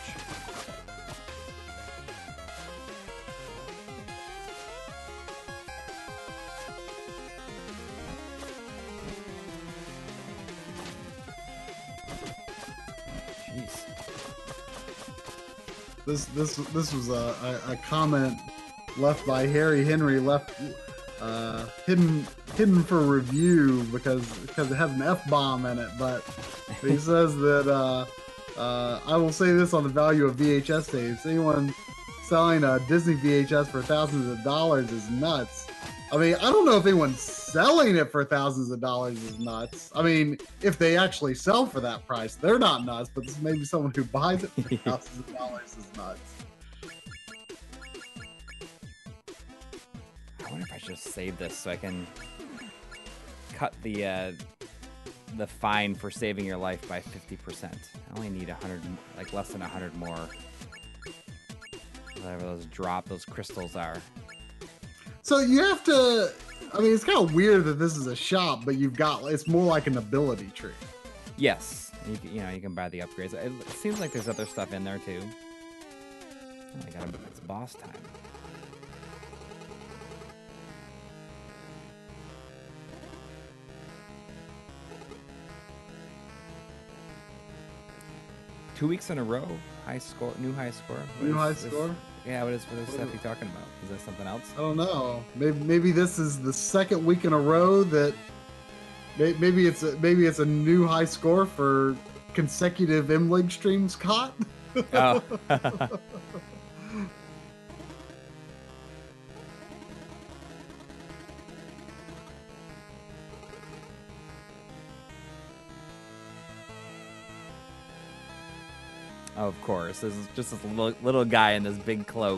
This was a comment left by Harry Henry, hidden for review because it has an F-bomb in it, but he says that I will say this on the value of VHS tapes. Anyone selling a Disney VHS for thousands of dollars is nuts. I mean, I don't know if anyone selling it for thousands of dollars is nuts. I mean, if they actually sell for that price, they're not nuts, but maybe someone who buys it for thousands of dollars is nuts. I wonder if I should just save this so I can cut the fine for saving your life by 50%. I only need 100, like less than 100 more. Whatever those crystals are. So you have to, I mean, it's kind of weird that this is a shop, but it's more like an ability tree. Yes. You can buy the upgrades. It seems like there's other stuff in there too. Oh, it's boss time. Two weeks in a row, new high score. Yeah, what is for this stuff you talking about? Is that something else? I don't know. Maybe this is the second week in a row that maybe it's a new high score for consecutive M-League streams caught. Oh. Oh, of course. This is just this little guy in this big cloak.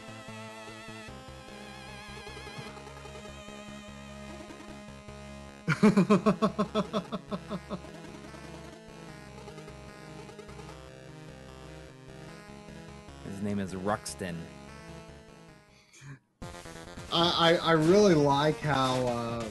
His name is Ruxton. I really like how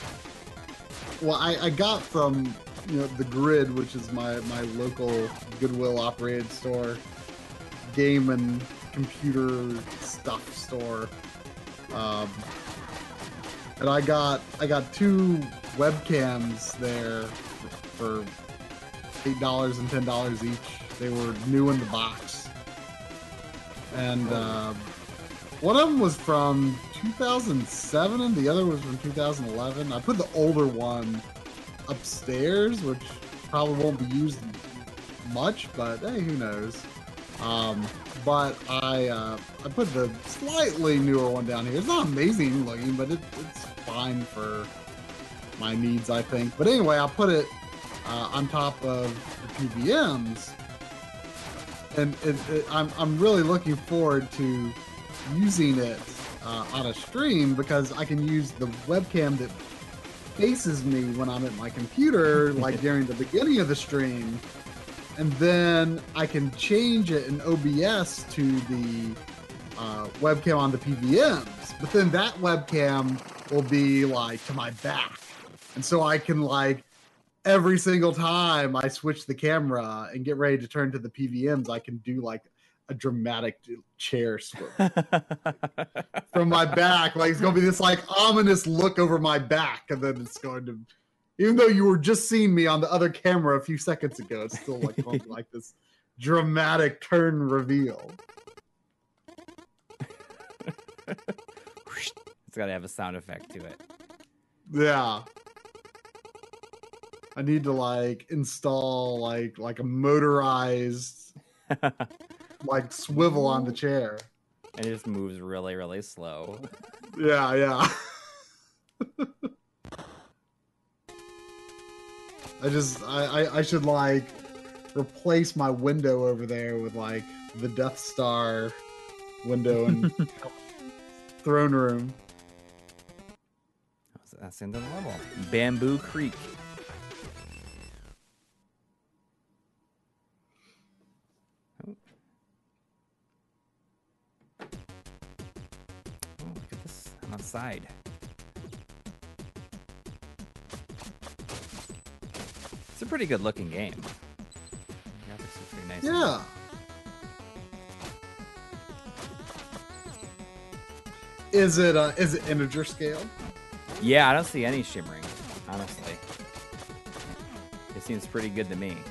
I got from the Grid, which is my local Goodwill operated store, game and computer stuff store. and I got 2 webcams there for $8 and $10 each. They were new in the box, and one of them was from 2007, and the other was from 2011. I put the older one upstairs, which probably won't be used much, but hey, who knows? But I put the slightly newer one down here. It's not amazing looking, but it's fine for my needs, I think. But anyway, I'll put it on top of the PVMs, and I'm really looking forward to using it on a stream, because I can use the webcam that faces me when I'm at my computer, like during the beginning of the stream, and then I can change it in OBS to the webcam on the PVMs. But then that webcam will be like to my back, and so I can, like, every single time I switch the camera and get ready to turn to the PVMs, I can do like a dramatic chair swim from my back. Like, it's gonna be this like ominous look over my back, and then it's going to, even though you were just seeing me on the other camera a few seconds ago, it's still like going to be like this dramatic turn reveal. It's got to have a sound effect to it. Yeah. I need to like install like a motorized like swivel on the chair. And it just moves really, really slow. Yeah, yeah. I should like replace my window over there with like the Death Star window and throne room. That's the end of the level. Bamboo Creek. Oh, look at this. I'm outside. It's a pretty good looking game. Graphics are pretty nice. Yeah. Is it integer scale? Yeah, I don't see any shimmering, honestly. It seems pretty good to me.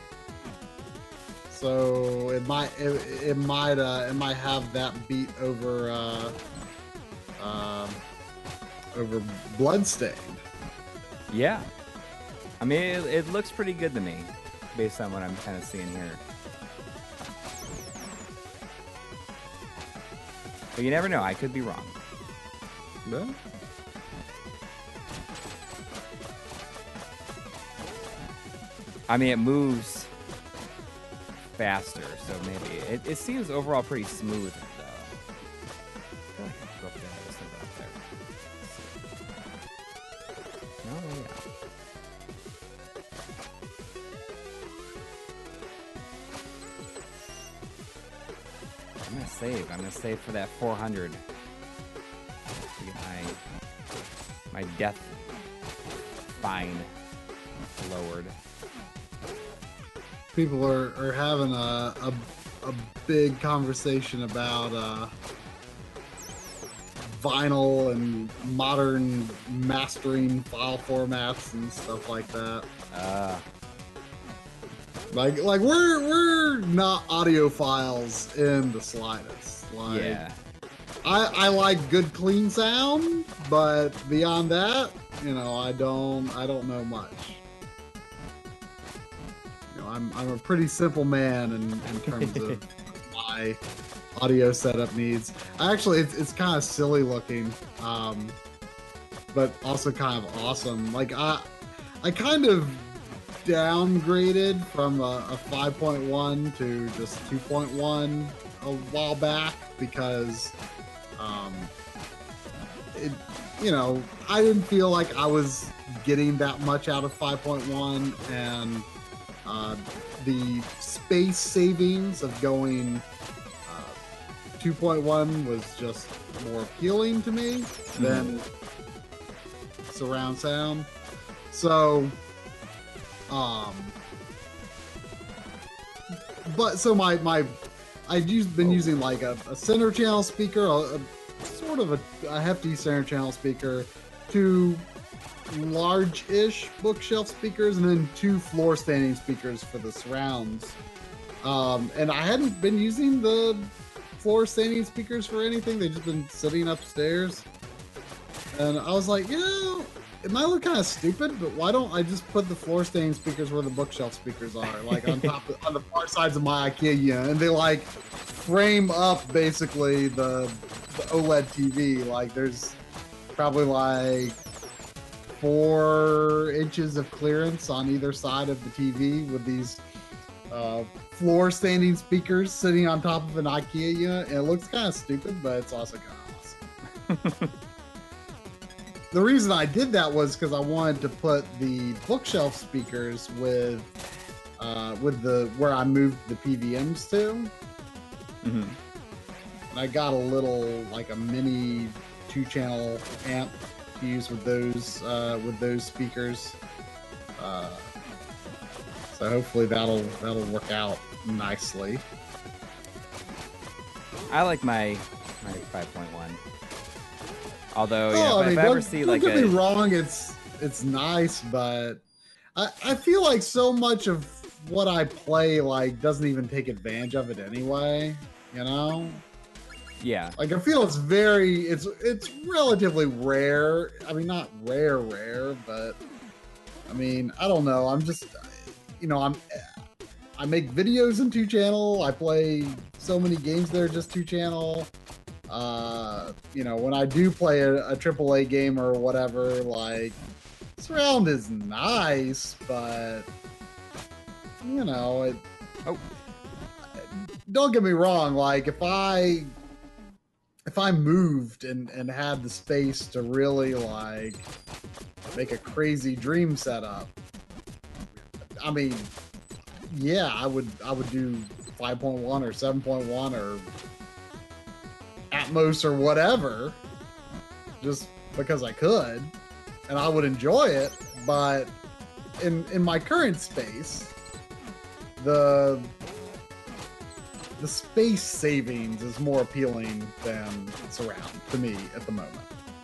So it might have that beat over over Bloodstained. Yeah. I mean, it looks pretty good to me, based on what I'm kind of seeing here. But you never know. I could be wrong. No? I mean, it moves faster, so maybe it seems overall pretty smooth, though. I feel like I can go up there. There's something up there. Oh, yeah. I'm gonna save. I'm gonna save for that 400 to get my death fine lowered. People are having a big conversation about vinyl and modern mastering file formats and stuff like that. Like we're not audiophiles in the slightest. Like, Yeah. I like good clean sound, but beyond that, you know, I don't know much. You know, I'm a pretty simple man in terms of my audio setup needs. Actually, it's kind of silly looking, but also kind of awesome. Like I kind of downgraded from a 5.1 to just 2.1 a while back because you know, I didn't feel like I was getting that much out of 5.1, and the space savings of going 2.1 was just more appealing to me than surround sound. So but so I've been using like a center channel speaker, sort of a hefty center channel speaker, two large-ish bookshelf speakers and then two floor standing speakers for the surrounds. And I hadn't been using the floor standing speakers for anything. They've just been sitting upstairs. And I was like, it might look kind of stupid, but why don't I just put the floor standing speakers where the bookshelf speakers are, like on the far sides of my IKEA unit, and they like frame up basically the OLED TV. Like there's probably like 4 inches of clearance on either side of the TV with these floor standing speakers sitting on top of an IKEA unit. And it looks kind of stupid, but it's also kind of awesome. The reason I did that was because I wanted to put the bookshelf speakers with the where I moved the PVMs to. Mm-hmm. And I got a little like a mini 2-channel amp to use with those speakers. So hopefully that'll work out nicely. I like my 5.1. Although, I mean, if I ever see like don't get me wrong, it's nice, but I feel like so much of what I play like doesn't even take advantage of it anyway. You know? Yeah. Like I feel it's relatively rare. I mean, not rare, but I mean, I don't know. I'm just, I make videos in 2-channel. I play so many games that are just 2-channel. When I do play a AAA game or whatever, like surround is nice, but don't get me wrong. Like if I moved and had the space to really like make a crazy dream setup, I mean, yeah, I would do 5.1 or 7.1 or Atmos or whatever, just because I could, and I would enjoy it. But in my current space, the space savings is more appealing than surround to me at the moment.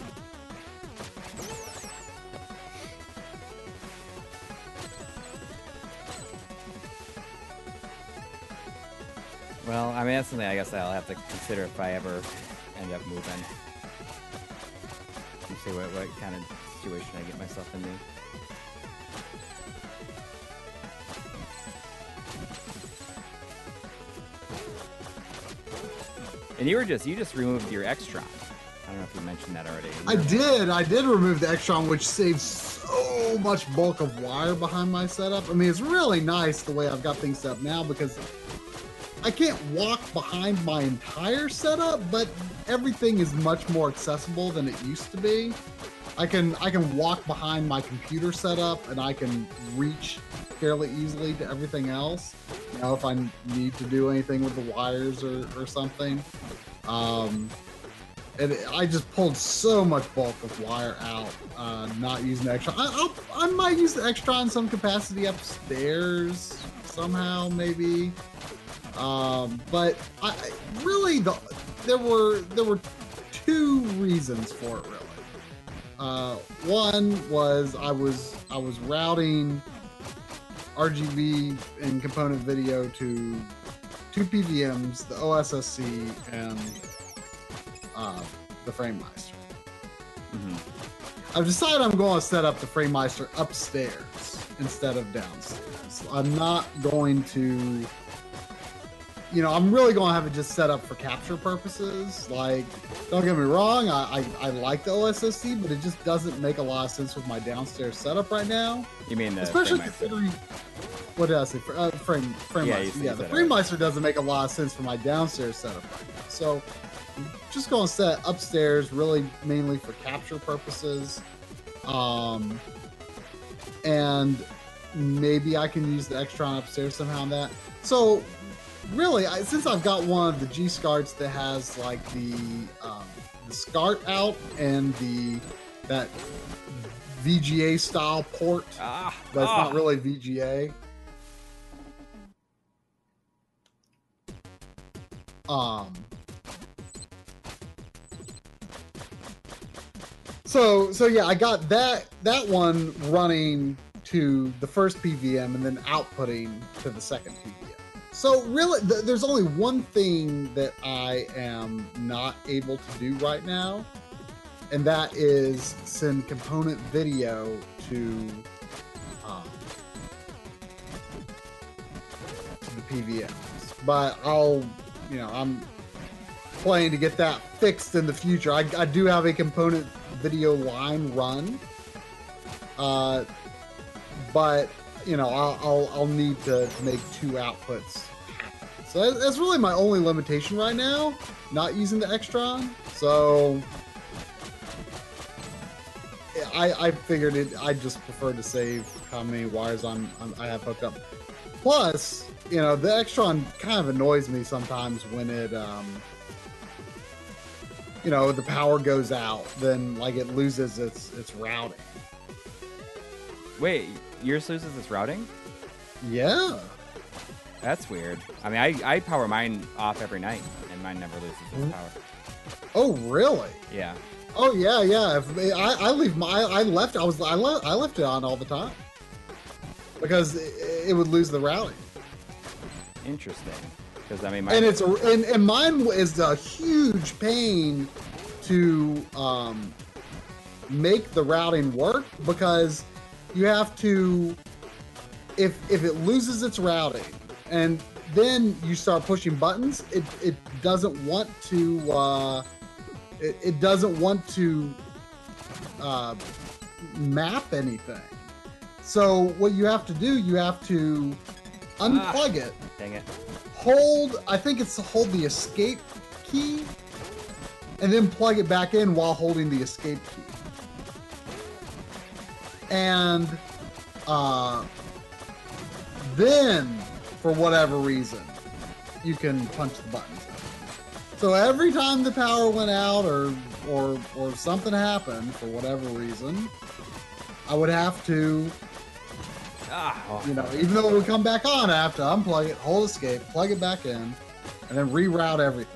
Well, I mean, that's something I guess I'll have to consider if I ever end up moving. You see what kind of situation I get myself into. And you just removed your Extron. I don't know if you mentioned that already. I did remove the Extron, which saves so much bulk of wire behind my setup. I mean, it's really nice the way I've got things set up now because I can't walk behind my entire setup, but everything is much more accessible than it used to be. I can walk behind my computer setup and I can reach fairly easily to everything else. If I need to do anything with the wires or something. And I just pulled so much bulk of wire out, not using the Extron. I might use the Extron in some capacity upstairs somehow, maybe. But I really there were 2 reasons for it really. One was I was routing RGB and component video to 2 PVMs, the OSSC and the FrameMeister. Mm-hmm. I've decided I'm going to set up the FrameMeister upstairs instead of downstairs. I'm not going to. I'm really going to have it just set up for capture purposes. Like, don't get me wrong, I like the OSSC, but it just doesn't make a lot of sense with my downstairs setup right now. You mean the especially FrameMeister? Considering what did I say? FrameMeister. Yeah, the FrameMeister doesn't make a lot of sense for my downstairs setup right now. So I'm just going to set upstairs, really mainly for capture purposes, and maybe I can use the Extron upstairs somehow on that. So really, since I've got one of the G SCARTs that has like the SCART out and that VGA style port, but it's not really VGA. So yeah, I got that one running to the first PVM and then outputting to the second PVM. So really, there's only one thing that I am not able to do right now, and that is send component video to the PVMs. But I'm planning to get that fixed in the future. I do have a component video line run, but I'll need to make 2 outputs happen. So that's really my only limitation right now, not using the Extron. So I figured I just prefer to save how many wires I have hooked up. Plus, the Extron kind of annoys me sometimes when it the power goes out, then like it loses its routing. Wait, yours loses its routing? Yeah. That's weird. I mean, I power mine off every night, and mine never loses its power. Oh, really? Yeah. Oh, yeah. If I left it on all the time because it would lose the routing. Interesting. Because I mean, and mine is a huge pain to make the routing work, because you have to, if it loses its routing and then you start pushing buttons, it doesn't want to it doesn't want to map anything. So what you have to do, you have to unplug it. Dang it. I think it's to hold the escape key and then plug it back in while holding the escape key. And then, for whatever reason, you can punch the buttons. So every time the power went out or something happened for whatever reason, I would have to, even though it would come back on, I have to unplug it, hold escape, plug it back in, and then reroute everything.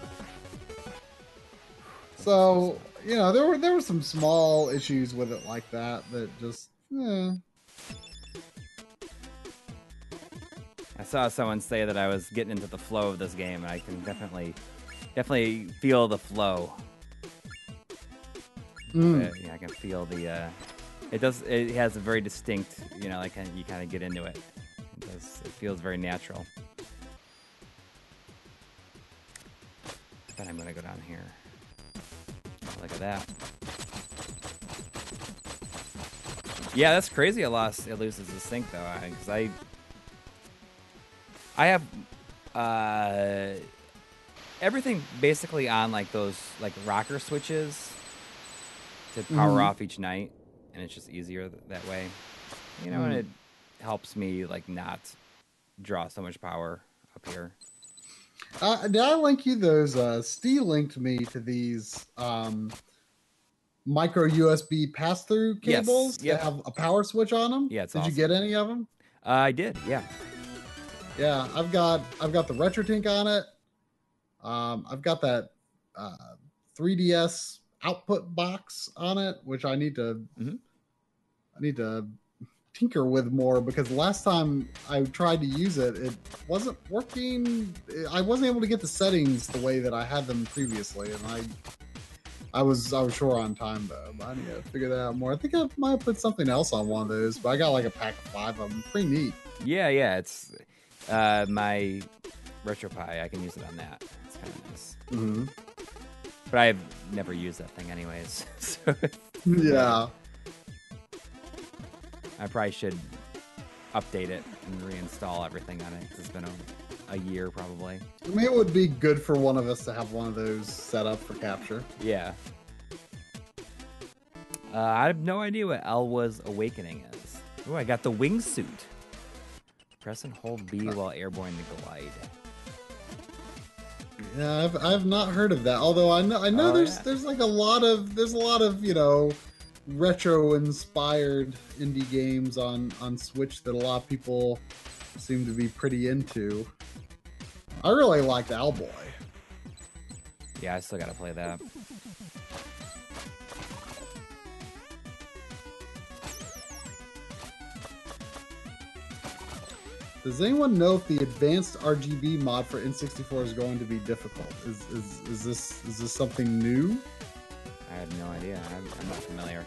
So, there were some small issues with it like that just, I saw someone say that I was getting into the flow of this game, and I can definitely feel the flow. Yeah, I can feel the. It has a very distinct, you kind of get into it. It feels very natural. Then I'm gonna go down here. Look at that. Yeah, that's crazy. It loses the sync though, because I have everything basically on like those rocker switches to power off each night, and it's just easier that way, and it helps me not draw so much power up here. Did I link you those? Steve linked me to these micro USB pass-through cables that have a power switch on them. Yeah, it's did awesome. You get any of them? I did. Yeah. Yeah, I've got the RetroTink on it. I've got that 3DS output box on it, which I need to tinker with more, because last time I tried to use it, it wasn't working. I wasn't able to get the settings the way that I had them previously, and I was sure on time though. But I need to figure that out more. I think I might have put something else on one of those, but I got like a pack of 5 of them. Pretty neat. Yeah, it's my RetroPie. I can use it on that. It's kind of nice. Mm-hmm. But I've never used that thing anyways. So yeah. I probably should update it and reinstall everything on it, because it's been a year probably. I mean, it would be good for one of us to have one of those set up for capture. Yeah. I have no idea what Elwa's Awakening is. Oh, I got the wingsuit. Press and hold B while airborne to glide. Yeah, I've not heard of that. Although I know there's like a lot of retro inspired indie games on Switch that a lot of people seem to be pretty into. I really liked Owlboy. Yeah, I still gotta play that. Does anyone know if the advanced RGB mod for N64 is going to be difficult? Is this something new? I have no idea. I'm not familiar.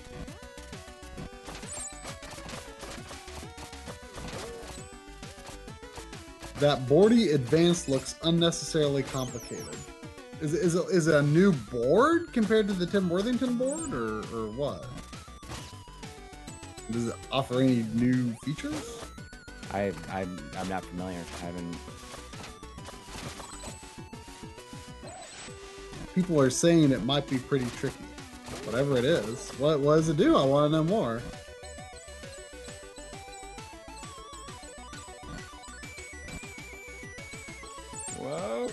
That Boardy Advanced looks unnecessarily complicated. Is it a new board compared to the Tim Worthington board, or what? Does it offer any new features? I'm not familiar. I haven't. People are saying it might be pretty tricky. Whatever it is, what does it do? I want to know more. Whoa.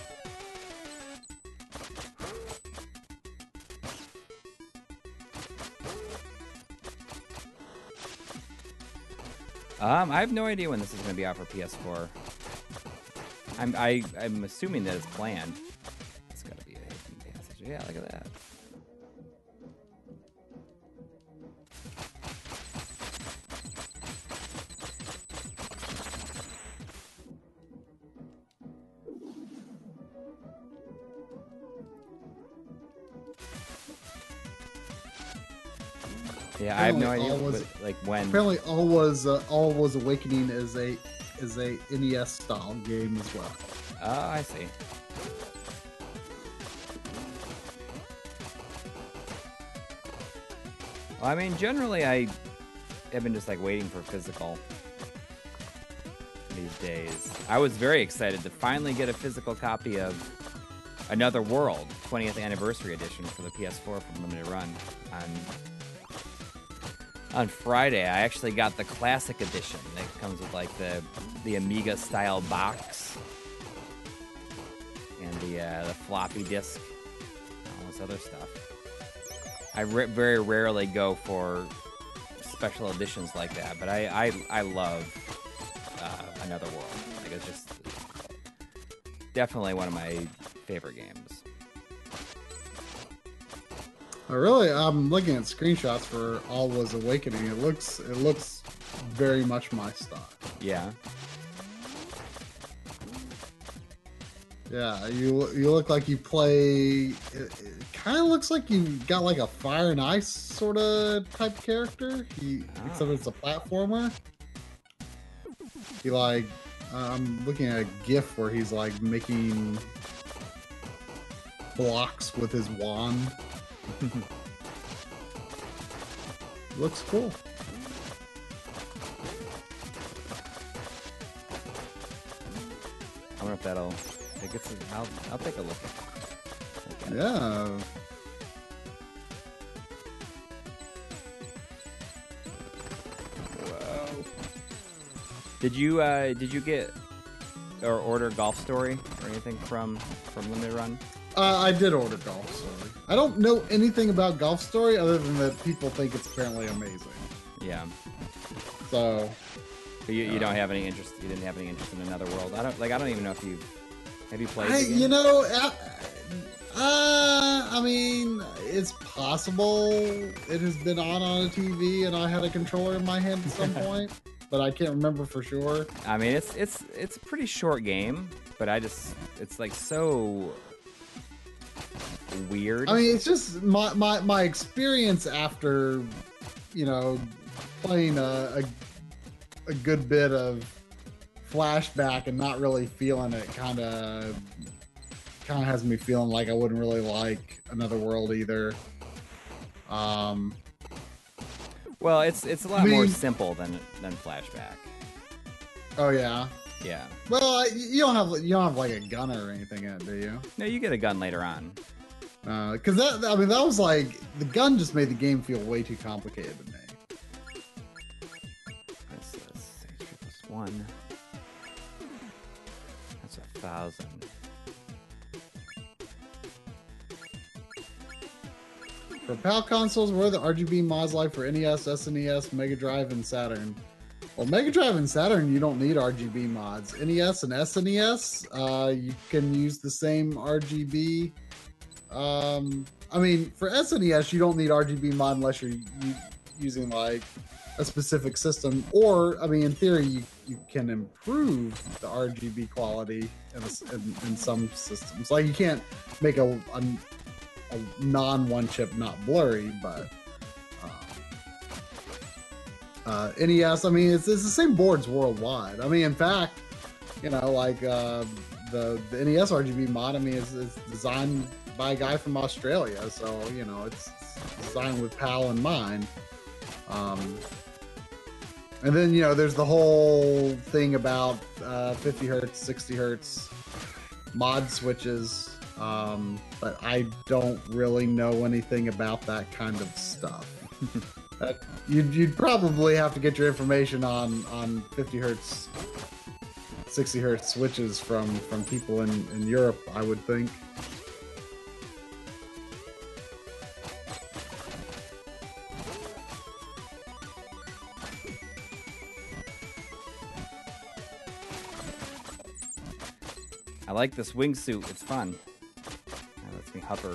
I have no idea when this is going to be out for PS4. I'm assuming that it's planned. It's got to be a hidden passage. Yeah, look at that. Yeah, I have no idea. Like when? Apparently, All Was Awakening is a NES style game as well. Oh, I see. Well, I mean, generally, I have been just like waiting for physical these days. I was very excited to finally get a physical copy of Another World 20th Anniversary Edition for the PS4 from Limited Run on Friday. I actually got the classic edition that comes with like the Amiga style box and the floppy disk, all this other stuff. I very rarely go for special editions like that, but I love Another World. Like, it's just definitely one of my favorite games. I'm looking at screenshots for All Was Awakening. It looks very much my style. Yeah. Yeah, you look like you play. It kind of looks like you got like a Fire and Ice sort of type character. Except it's a platformer. He like, I'm looking at a GIF where he's like making blocks with his wand. Looks cool. I wonder if that'll. I'll take a look at it. Yeah. Whoa. Did you get or order Golf Story or anything from Limited Run? I did order Golf Story. I don't know anything about Golf Story other than that people think it's apparently amazing. Yeah. So. But you don't have any interest. You didn't have any interest in Another World. I don't even know if you played the game? You know, I mean, it's possible it has been on a TV and I had a controller in my hand at some point, but I can't remember for sure. I mean, it's a pretty short game, but it's like so weird. I mean, it's just my experience after, you know, playing a good bit of Flashback and not really feeling it kind of has me feeling like I wouldn't really like Another World either. Well, it's a lot more simple than Flashback. Oh yeah. Yeah. Well, you don't have like a gun or anything in it, do you? No, you get a gun later on. Because that was like the gun just made the game feel way too complicated to me. This is 1. That's 1,000. For PAL consoles, where are the RGB mods like for NES, SNES, Mega Drive, and Saturn? Well, Mega Drive and Saturn, you don't need RGB mods. NES and SNES, you can use the same RGB. I mean, for SNES, you don't need RGB mod unless you're using like a specific system, or I mean, in theory, you can improve the RGB quality in some systems. Like you can't make a non one chip not blurry, but NES. I mean, it's the same boards worldwide. I mean, in fact, you know, like the NES RGB mod. I mean, is designed by a guy from Australia, so you know, it's designed with PAL in mind. And then, you know, there's the whole thing about 50 hertz, 60 hertz mod switches. But I don't really know anything about that kind of stuff. You'd probably have to get your information on 50 hertz, 60 hertz switches from people in Europe, I would think. I like this wingsuit. It's fun. It lets me hover.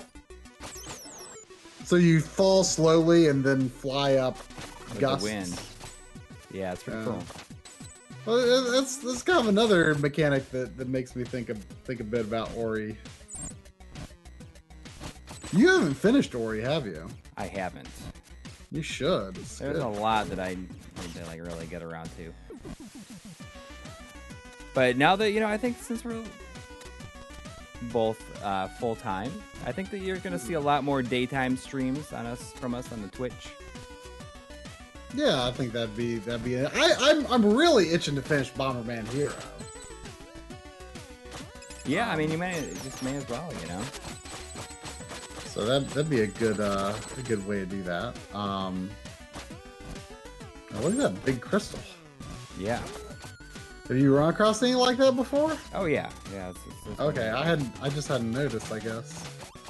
So you fall slowly and then fly up With gusts. the wind. Yeah, it's pretty cool. Well, that's kind of another mechanic that makes me think a bit about Ori. You haven't finished Ori, have you? I haven't. You should. It's There's good. a lot that I need to like really get around to. But now that, you know, I think since we're both full time, I think that you're gonna see a lot more daytime streams from us on the Twitch. Yeah, I think that'd be it. I'm really itching to finish Bomberman Hero. Yeah, I mean, you may as well, you know. So that'd be a good way to do that. Look at that big crystal. Yeah. Have you run across anything like that before? Oh yeah. Yeah. It's Okay, I just hadn't noticed, I guess.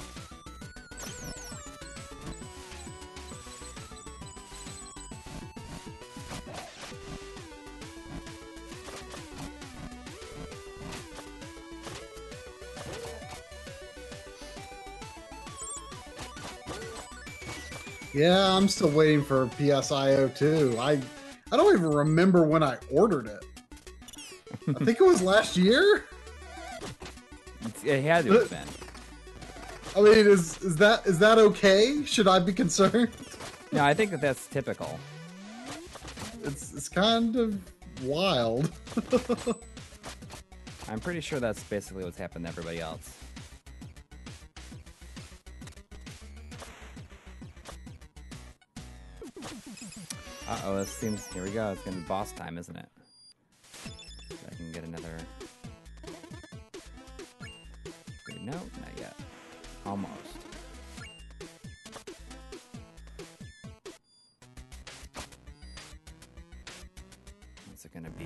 Yeah, I'm still waiting for PSIO 2. I don't even remember when I ordered it. I think it was last year. It had to have been. I mean, is that okay? Should I be concerned? No, I think that's typical. It's kind of wild. I'm pretty sure that's basically what's happened to everybody else. Uh-oh, this seems... Here we go. It's going to be boss time, isn't it? I can get another... No, not yet. Almost. What's it going to be?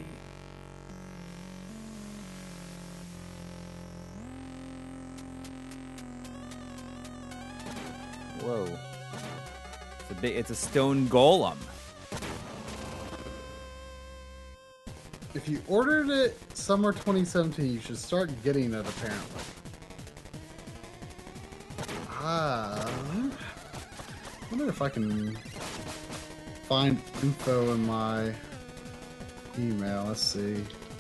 Whoa. It's a stone golem. If you ordered it summer 2017, you should start getting it apparently. I wonder if I can find info in my email. Let's see.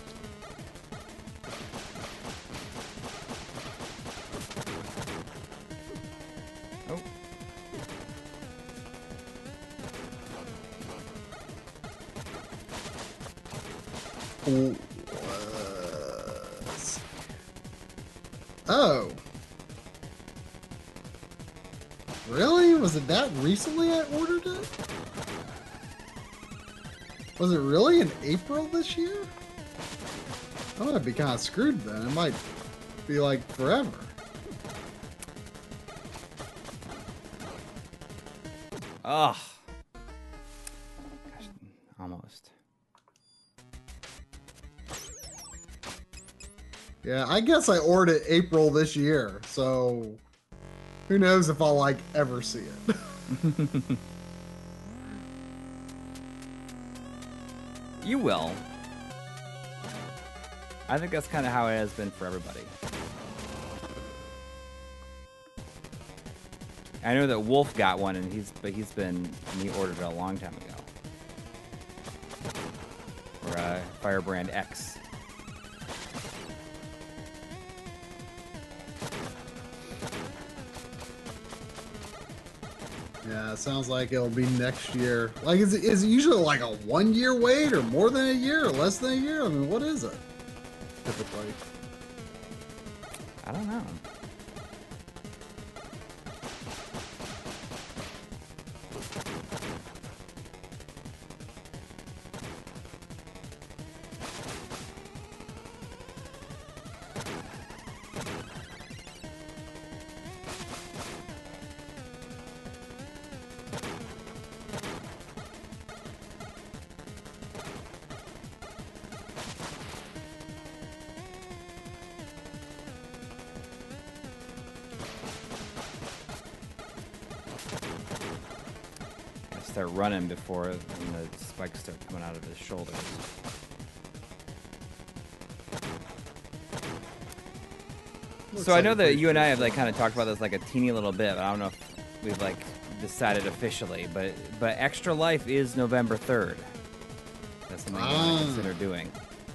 Oh. Oh. Really? Was it that recently I ordered it? Was it really in April this year? I'm gonna be kind of screwed then. It might be like forever. Ugh. Gosh, almost. Yeah, I guess I ordered it April this year, so who knows if I'll like ever see it. You will. I think that's kind of how it has been for everybody. I know that Wolf got one, and he ordered it a long time ago. Firebrand X. Yeah, it sounds like it'll be next year. Like, is it usually like a 1 year wait, or more than a year, or less than a year? I mean, what is it typically? I don't know. Start running before the spikes start coming out of his shoulders. So I know that you and I have like kind of talked about this like a teeny little bit, but I don't know if we've like decided officially. But Extra Life is November 3rd. That's something we want to consider doing.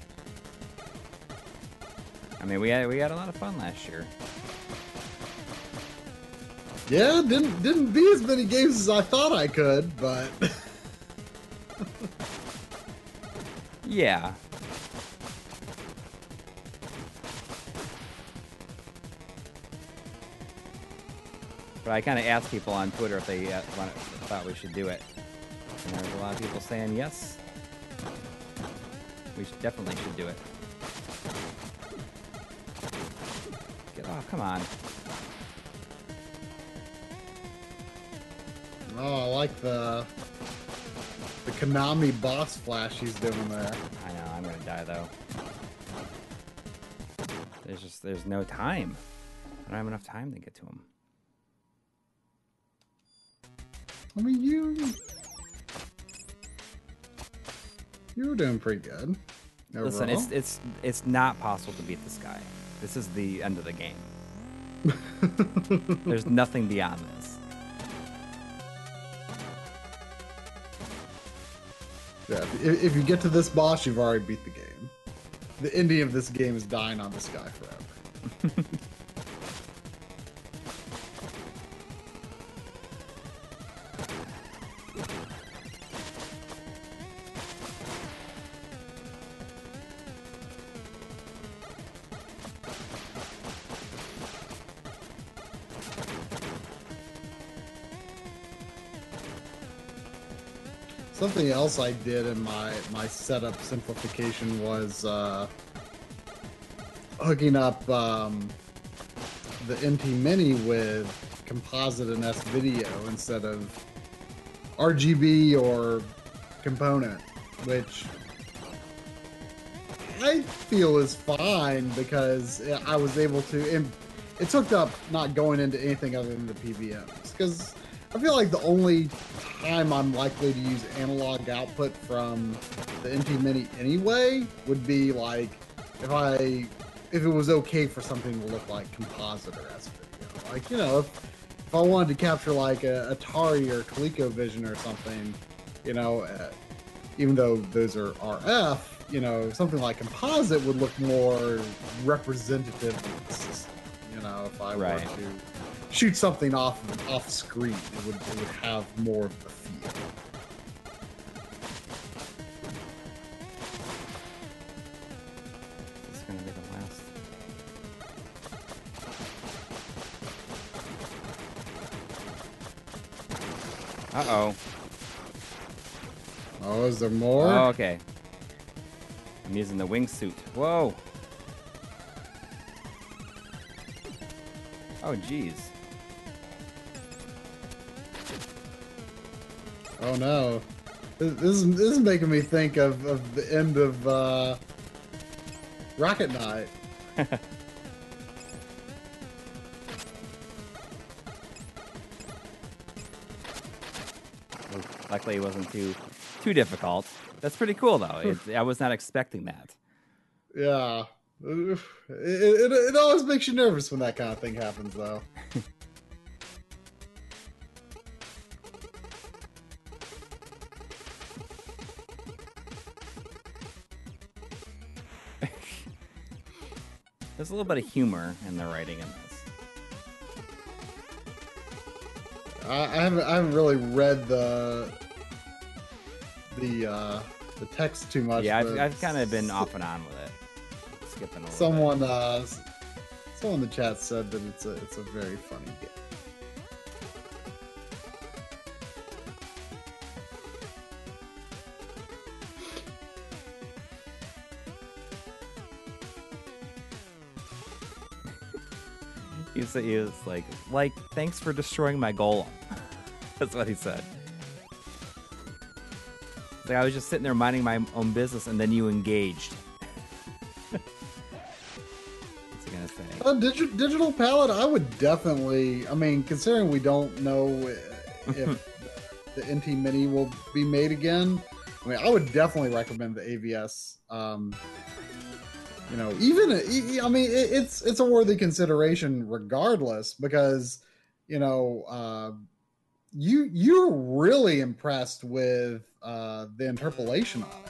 I mean, we had a lot of fun last year. Yeah, didn't beat as many games as I thought I could, but yeah. But I kind of asked people on Twitter if they thought we should do it, and there was a lot of people saying yes. We definitely should do it. Get off! Come on. oh, I like the Konami boss flash he's doing there. I know, I'm gonna die though. There's no time. I don't have enough time to get to him. I mean, you were doing pretty good. Listen, overall. it's not possible to beat this guy. This is the end of the game. There's nothing beyond this. Yeah, if you get to this boss, you've already beat the game. The ending of this game is dying on this guy forever. Something else I did in my setup simplification was hooking up the NT Mini with composite and S-Video instead of RGB or component, which I feel is fine because I was able to, and it's hooked up not going into anything other than the PVMs, because I feel like the only time I'm likely to use analog output from the NT Mini anyway would be like if it was okay for something to look like composite or S-Video. Like, you know, if I wanted to capture like a Atari or ColecoVision or something, you know, even though those are RF, you know, something like composite would look more representative of the system. You know, if I were to shoot something off screen, it would have more of the feel. This is gonna be the last. Uh-oh. Oh, is there more? Oh, okay. I'm using the wingsuit. Whoa. Oh, jeez. Oh no. This is making me think of the end of Rocket Knight. Luckily, it wasn't too difficult. That's pretty cool, though. I was not expecting that. Yeah. It always makes you nervous when that kind of thing happens, though. There's a little bit of humor in the writing in this. I haven't really read the text too much. Yeah, I've kind of been off and on with it, skipping a little someone bit. someone in the chat said that it's a very funny game. He was like, thanks for destroying my golem. That's what he said. It's like, I was just sitting there minding my own business, and then you engaged. What's he gonna say? Digital palette, I would definitely. I mean, considering we don't know if the NT Mini will be made again, I mean, I would definitely recommend the AVS. You know, I mean, it's a worthy consideration regardless, because, you know, you're really impressed with the interpolation on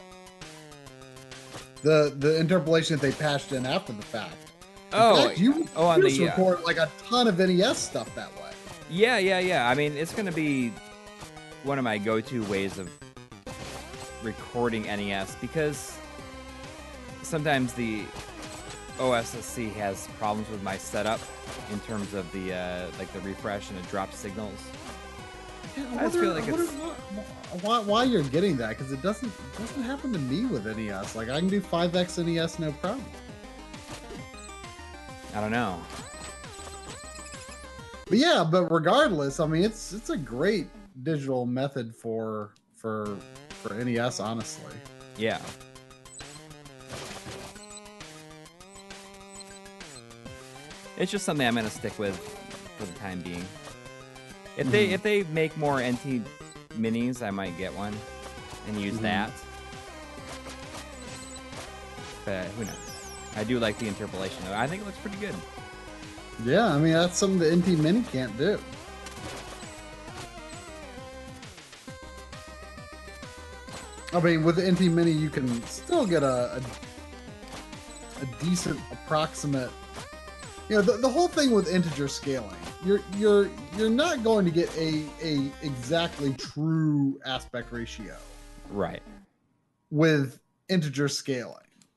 it. The interpolation that they patched in after the fact. You just record like a ton of NES stuff that way. Yeah. I mean, it's gonna be one of my go-to ways of recording NES, because sometimes the OSSC has problems with my setup in terms of the like the refresh and the drop signals. Yeah, I just feel like why you're getting that, because it doesn't happen to me with NES. Like, I can do 5X NES no problem. I don't know. But yeah, but regardless, I mean, it's a great digital method for NES, honestly. Yeah. It's just something I'm gonna stick with for the time being. If they make more NT Minis, I might get one and use that. But who knows? I do like the interpolation though. I think it looks pretty good. Yeah, I mean, that's something the NT Mini can't do. I mean, with the NT Mini, you can still get a decent approximate. You know, the whole thing with integer scaling, you're not going to get a exactly true aspect ratio, right? With integer scaling.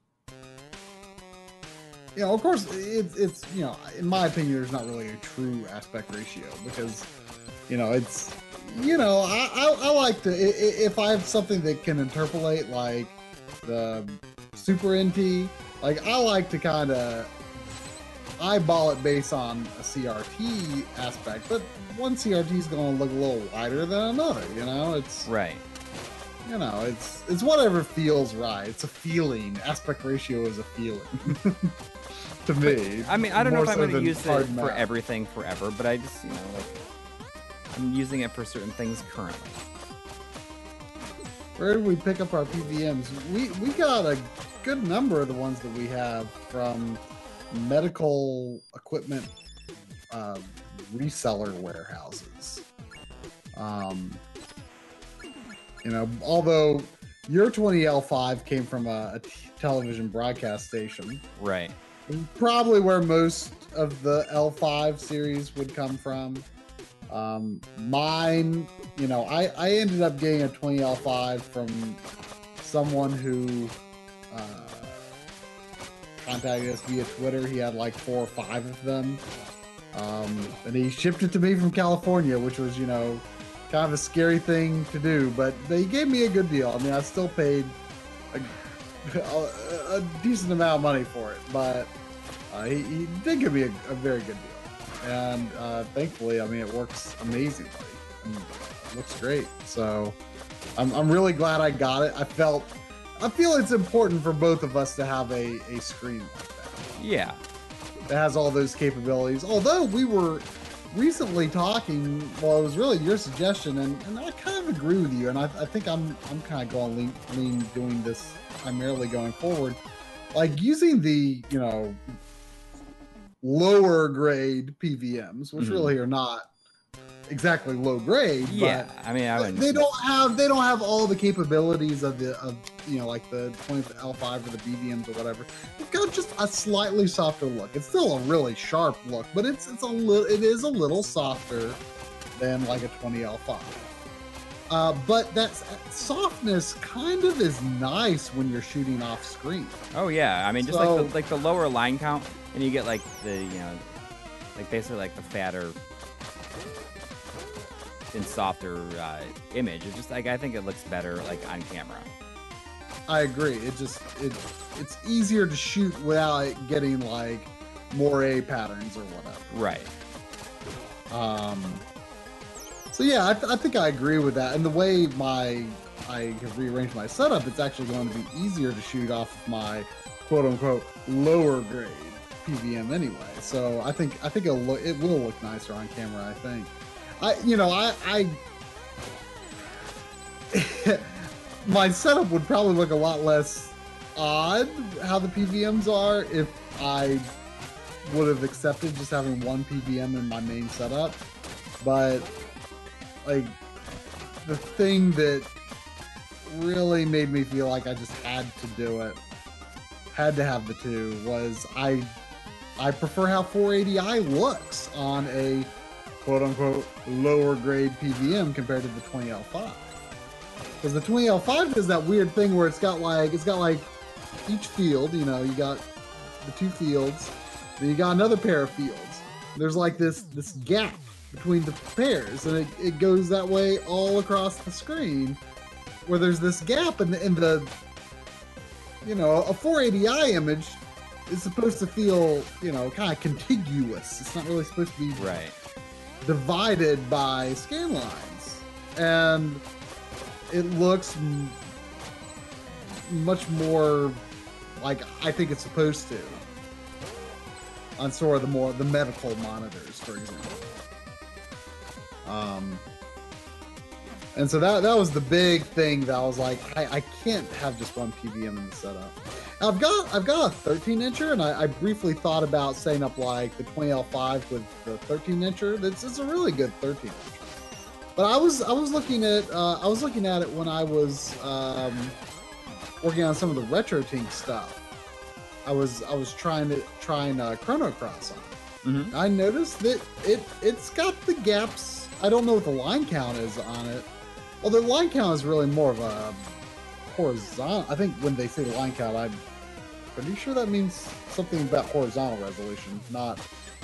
You know, of course, it's you know, in my opinion, there's not really a true aspect ratio, because, you know, it's, you know, I like to, if I have something that can interpolate like the Super NT, like, I like to kind of eyeball it based on a CRT aspect, but one CRT is going to look a little wider than another, you know? It's right. You know, it's whatever feels right. It's a feeling. Aspect ratio is a feeling. To me. I mean, I don't know if I'm going to use it for everything forever, but I just, you know, like, I'm using it for certain things currently. Where did we pick up our PVMs? We got a good number of the ones that we have from medical equipment reseller warehouses. You know, although your 20L5 came from a television broadcast station. Right. Probably where most of the L5 series would come from. Mine, you know, I ended up getting a 20L5 from someone who contacted us via Twitter. He had like 4 or 5 of them. And he shipped it to me from California, which was, you know, kind of a scary thing to do, but he gave me a good deal. I mean, I still paid a decent amount of money for it, but he did give me a very good deal. And thankfully, I mean, it works amazingly. And it looks great. So I'm really glad I got it. I feel it's important for both of us to have a screen like that. Yeah. That has all those capabilities. Although we were recently talking, well, it was really your suggestion, and I kind of agree with you, and I think I'm kind of going lean doing this primarily going forward, like using the, you know, lower grade PVMs, which really are not exactly low grade. Yeah, I mean, I wouldn't. They don't have all the capabilities of like the 20L5 or the BVMs or whatever. It's got just a slightly softer look. It's still a really sharp look, but it is a little softer than like a 20L5. But that softness kind of is nice when you're shooting off screen. Oh yeah, I mean, just like the lower line count, and you get like the like basically like the fatter and softer image. It's just like I think it looks better like on camera. I agree. It's easier to shoot without it getting like moire patterns or whatever. Right. So yeah, I think I agree with that. And the way I have rearranged my setup, it's actually going to be easier to shoot off of my quote unquote lower grade PVM anyway. So I think it will look nicer on camera. I think. My setup would probably look a lot less odd how the PVMs are if I would have accepted just having one PVM in my main setup. But like the thing that really made me feel like I just had to do it, had to have the two, was I prefer how 480i looks on a quote unquote lower grade PVM compared to the 20L5. Because the 20L5 does that weird thing where it's got like each field, you got the two fields, then you got another pair of fields. There's like this gap between the pairs, and it goes that way all across the screen, where there's this gap in the a 480i image is supposed to feel kind of contiguous. It's not really supposed to be right divided by scan lines, and it looks much more like I think it's supposed to on sort of the medical monitors, for example. And so that was the big thing that I was like, I can't have just one PVM in the setup. I've got a 13-incher, and I briefly thought about setting up like the 20L5 with the 13-incher. It's a really good 13-incher. But I was looking at it when I was working on some of the RetroTink stuff. I was trying Chrono Cross on it. Mm-hmm. I noticed that it's got the gaps. I don't know what the line count is on it. Well, the line count is really more of a horizontal. I think when they say line count, I'm pretty sure that means something about horizontal resolution, not.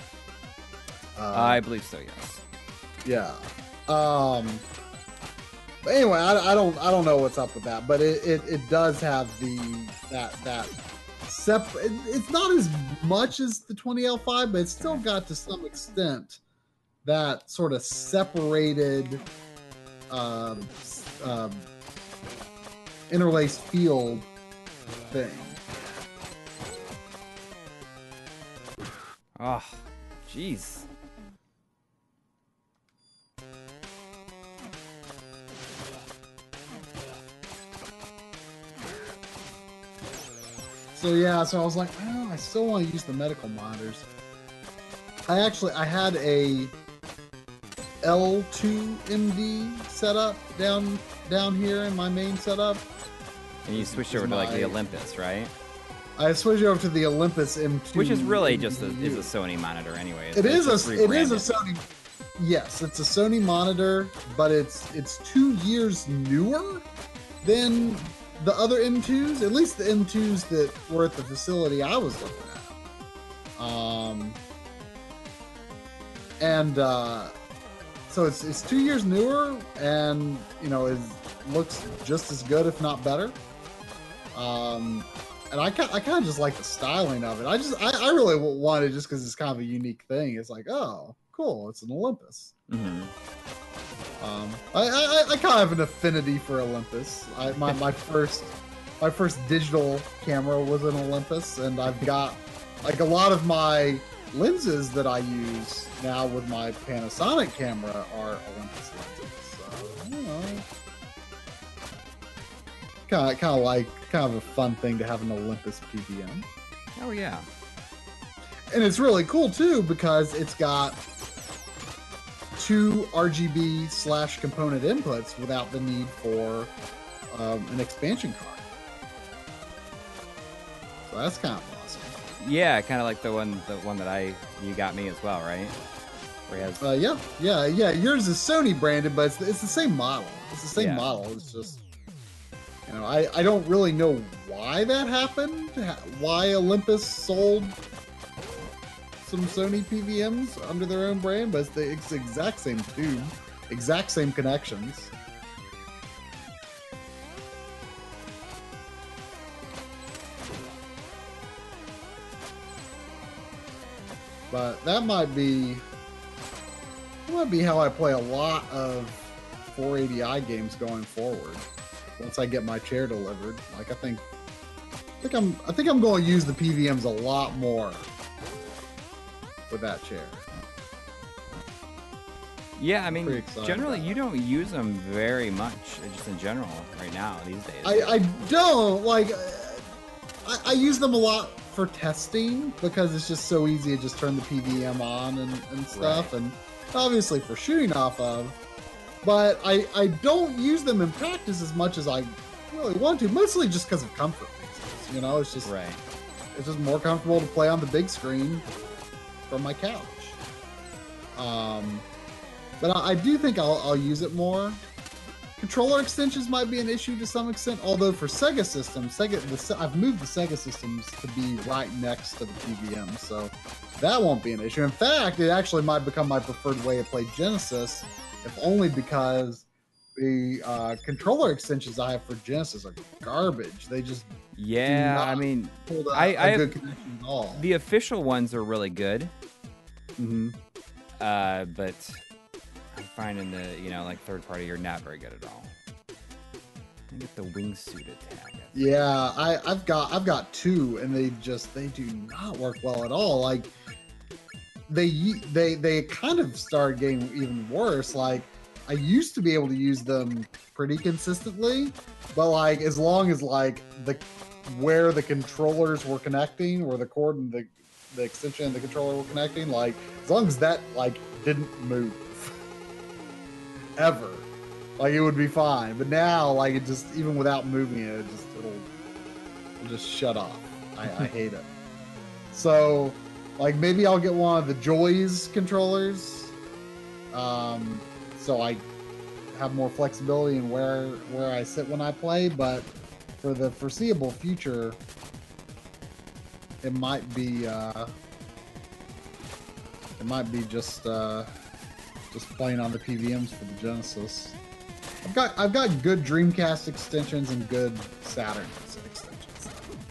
I believe so. Yes. Yeah. But anyway, I don't know what's up with that, but it does have that separate. It's not as much as the 20L5, but it's still got to some extent that sort of separated interlaced field thing. Oh, jeez. So yeah, so I was like, well, I still want to use the medical monitors. I had a L2MD setup down here in my main setup. And you switched over to like the Olympus, right? I switched over to the Olympus M2, which is really just a Sony monitor, anyway. It is a Sony. Yes, it's a Sony monitor, but it's 2 years newer than the other M2s. At least the M2s that were at the facility I was looking at. So it's 2 years newer, and it looks just as good, if not better. And I kind of just like the styling of it. I really want it just because it's kind of a unique thing. It's like, oh, cool, it's an Olympus. Mm-hmm. I kind of have an affinity for Olympus. My first digital camera was an Olympus, and I've got like a lot of my lenses that I use now with my Panasonic camera are Olympus lenses. So, kind of a fun thing to have an Olympus PVM. Oh yeah. And it's really cool too because it's got 2 RGB/component inputs without the need for an expansion card. So that's kind of awesome. Yeah, kind of like the one that you got me as well, right? Where he has yeah. Yours is Sony branded, but it's the same model. It's the same model. It's just, you know, I don't really know why that happened. Why Olympus sold some Sony PVMs under their own brand, but it's the exact same tube, exact same connections. But that might be how I play a lot of 480i games going forward. Once I get my chair delivered, like I think I'm going to use the PVMs a lot more with that chair. Yeah, I mean, generally you don't use them very much, just in general, right now these days. I don't like. I use them a lot for testing because it's just so easy to just turn the PVM on and stuff, and obviously for shooting off of. But I don't use them in practice as much as I really want to, mostly just because of comfort reasons. You know, it's just it's just more comfortable to play on the big screen from my couch. But I do think I'll use it more. Controller extensions might be an issue to some extent, although for Sega systems, I've moved the Sega systems to be right next to the PVM, so that won't be an issue. In fact, it actually might become my preferred way to play Genesis, if only because the controller extensions I have for Genesis are garbage. They just I mean, I have good connection at all. The official ones are really good. But I'm finding like third party are not very good at all. I get the wingsuit attack. Yeah, I've got 2, and they do not work well at all. Like they kind of started getting even worse. Like I used to be able to use them pretty consistently, but like as long as like where the controllers were connecting, where the cord and the extension and the controller were connecting, like as long as that like didn't move ever, like it would be fine. But now, like it just, even without moving it, it'll just shut off. I hate it. So like maybe I'll get one of the Joy's controllers, so I have more flexibility in where I sit when I play. But for the foreseeable future, it might be just playing on the PVMs for the Genesis. I've got good Dreamcast extensions and good Saturn extensions.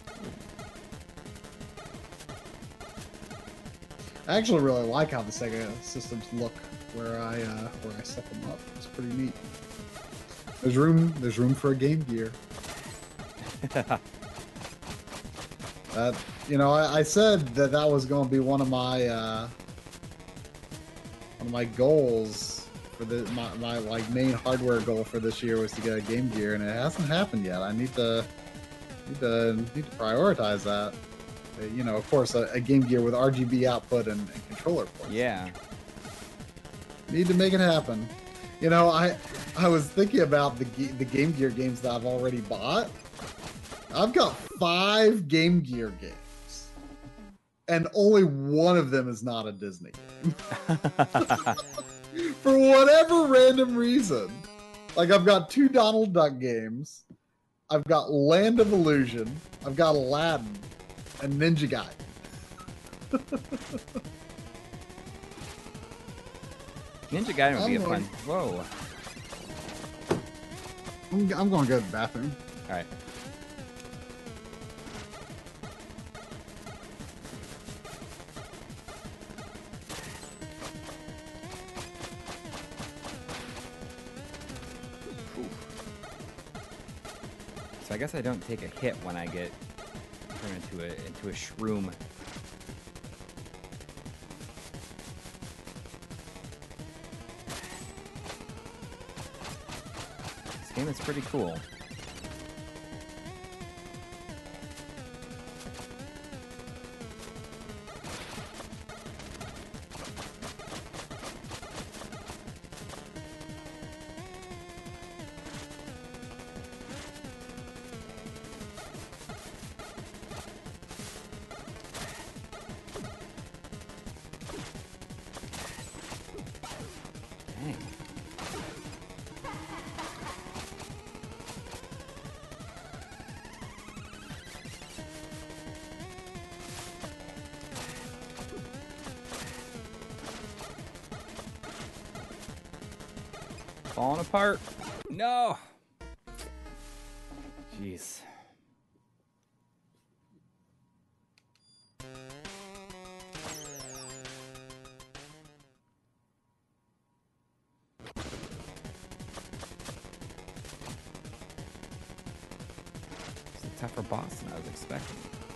I actually really like how the Sega systems look where I set them up. It's pretty neat. There's room for a Game Gear. I said that was going to be one of my goals for my like main hardware goal for this year was to get a Game Gear, and it hasn't happened yet. I need to prioritize that. Of course, a Game Gear with RGB output and controller ports. Yeah. Need to make it happen. I was thinking about the Game Gear games that I've already bought. I've got 5 Game Gear games, and only one of them is not a Disney game. For whatever random reason. Like, I've got 2 Donald Duck games. I've got Land of Illusion. I've got Aladdin and Ninja Gaiden. Ninja Gaiden would be a fun. Whoa. I'm going to go to the bathroom. All right. So I guess I don't take a hit when I get turned into a shroom. This game is pretty cool. Falling apart. No. Jeez. It's a tougher boss than I was expecting.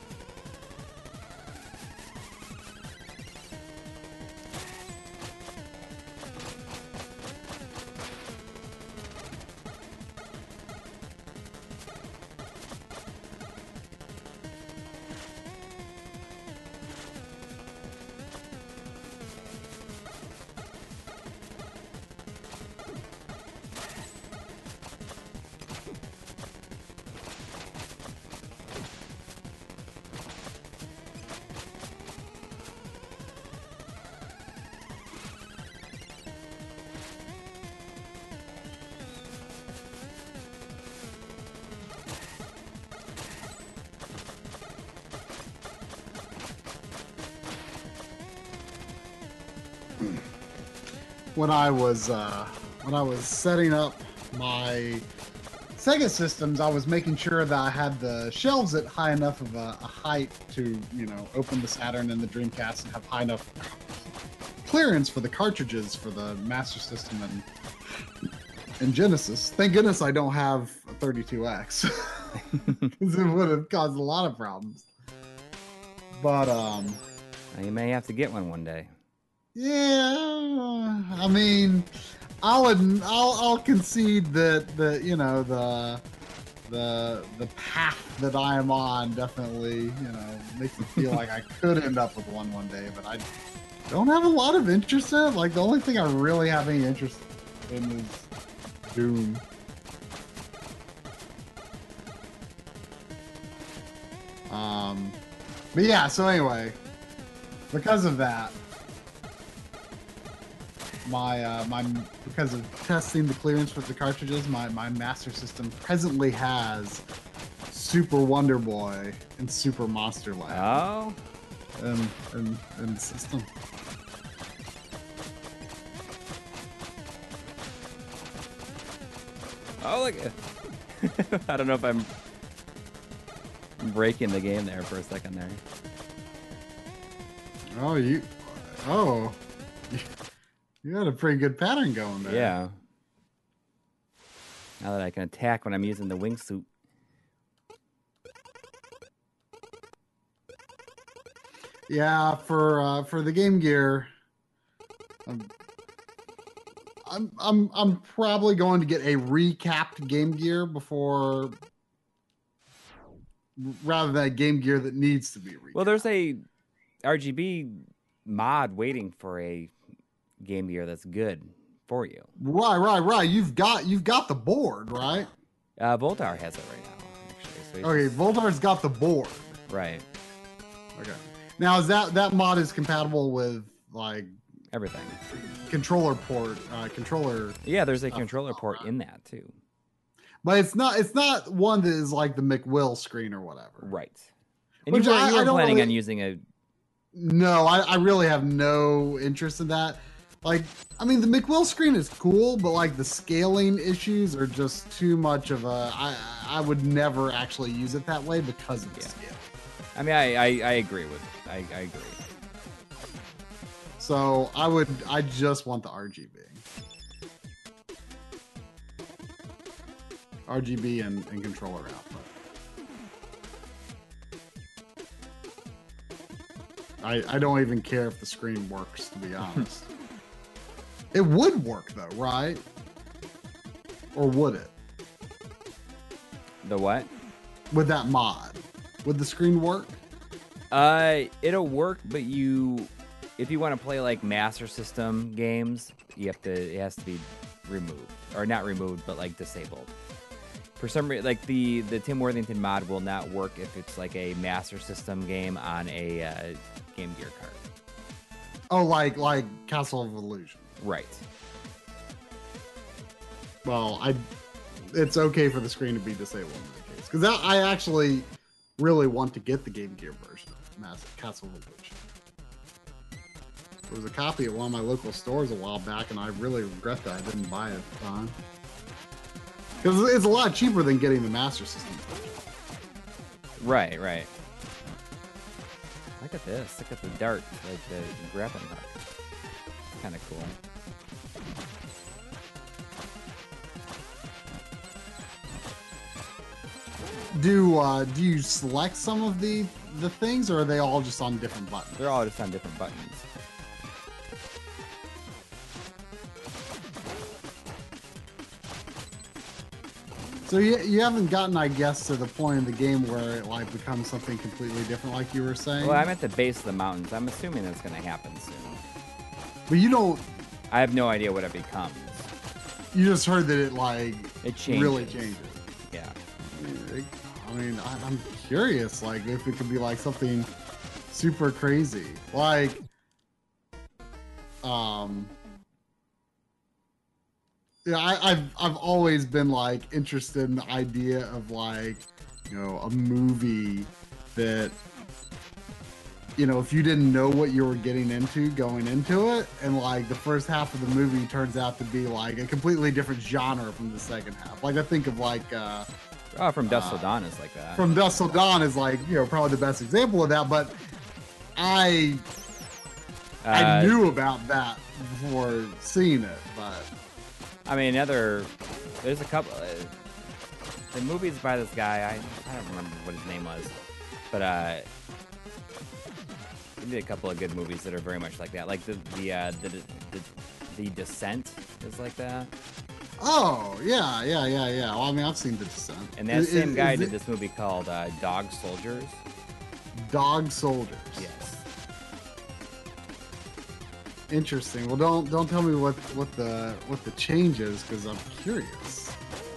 When I was setting up my Sega systems, I was making sure that I had the shelves at high enough of a height to, you know, open the Saturn and the Dreamcast and have high enough clearance for the cartridges for the Master System and Genesis. Thank goodness I don't have a 32X, because it would have caused a lot of problems. But You may have to get one day. yeah, I mean, I'll concede that you know the path that I am on definitely, you know, makes me feel like I could end up with one day, but I don't have a lot of interest in it. Like, the only thing I really have any interest in is Doom. But yeah, so anyway, because of that, because of testing the clearance with the cartridges, my Master System presently has Super Wonder Boy and Super Monster Land. Oh, and the system. oh, look! I don't know if I'm breaking the game there for a second there. Oh, you had a pretty good pattern going there. Yeah. Now that I can attack when I'm using the wingsuit. Yeah, for the Game Gear, I'm probably going to get a recapped Game Gear rather than a Game Gear that needs to be recapped. Well, there's a RGB mod waiting for a Game Gear that's good for you. Right. You've got the board, right? Voltar has it right now, actually. So Okay, Voltar's got the board. Right. Okay. Now, is that mod is compatible with, like, Everything. controller port, controller? Yeah, there's a controller port in that too. But it's not one that is like the McWill screen or whatever. Right. And Which you were I don't planning really- on using a... No, I really have no interest in that. Like, I mean, the McWill screen is cool, but like the scaling issues are just too much of a. I would never actually use it that way because of the scale. I mean, I agree with... I agree. So I just want the RGB. RGB and controller output. I don't even care if the screen works, to be honest. It would work though, right? Or would it? The what? With that mod. Would the screen work? It'll work, but if you want to play like Master System games, it has to be removed, or not removed, but like disabled. For some reason, like the Tim Worthington mod will not work if it's like a Master System game on a Game Gear card. Oh, like Castle of Illusion. Right. Well, it's okay for the screen to be disabled in that case, because I actually really want to get the Game Gear version of Castle of Illusion, There was a copy at one of my local stores a while back, and I really regret that I didn't buy it at the time. Because it's a lot cheaper than getting the Master System. Right, right. Look at this. Look at the dart, like the grappling hook. Kind of cool. Do you select some of the things, or are they all just on different buttons? They're all just on different buttons. So you haven't gotten, I guess, to the point in the game where it like becomes something completely different, like you were saying. Well, I'm at the base of the mountains. I'm assuming that's going to happen soon. But you don't. I have no idea what it becomes. You just heard that it changes. Really changes. Yeah. I mean, I'm curious, like if it could be like something super crazy, like yeah, I've always been like interested in the idea of like, you know, a movie that, you know, if you didn't know what you were getting into going into it, and like the first half of the movie turns out to be like a completely different genre from the second half. Like I think of like From Dusk Till Dawn is like that. From Dusk Till Dawn is like, you know, probably the best example of that, but I knew about that before seeing it, but I mean, there's a couple. The movies by this guy, I don't remember what his name was, but he did a couple of good movies that are very much like that. Like the Descent is like that. Oh yeah. Well, I mean, I've seen The Descent. And that same guy did this movie called Dog Soldiers. Dog Soldiers. Yes. Interesting. Well, don't tell me what the change is, because I'm curious.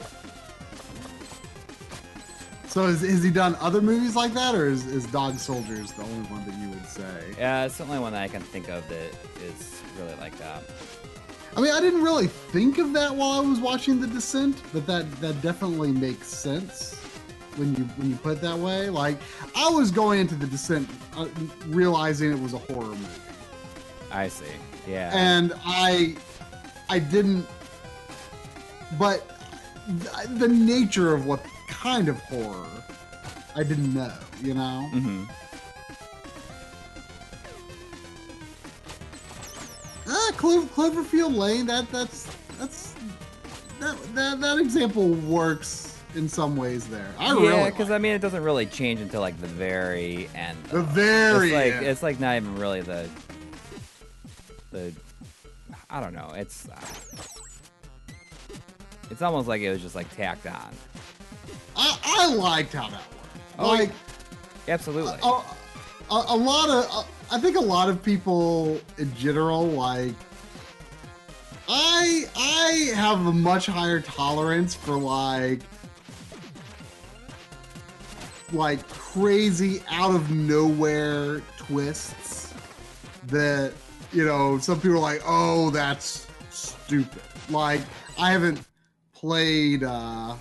So has he done other movies like that, or is Dog Soldiers the only one that you would say? Yeah, it's the only one that I can think of that is really like that. I mean, I didn't really think of that while I was watching The Descent, but that definitely makes sense when you put it that way. Like, I was going into The Descent realizing it was a horror movie. I see. Yeah. And I didn't, but the nature of what kind of horror I didn't know, you know? Mm-hmm. Cloverfield Lane, that example works in some ways there. Because I mean, it doesn't really change until like the very end. The very end. End. It's like not even really the I don't know. It's almost like it was just like tacked on. I liked how that worked. Oh, like, absolutely. A lot of I think a lot of people in general, like, I have a much higher tolerance for like crazy out of nowhere twists that, you know, some people are like, oh, that's stupid. Like, I haven't played I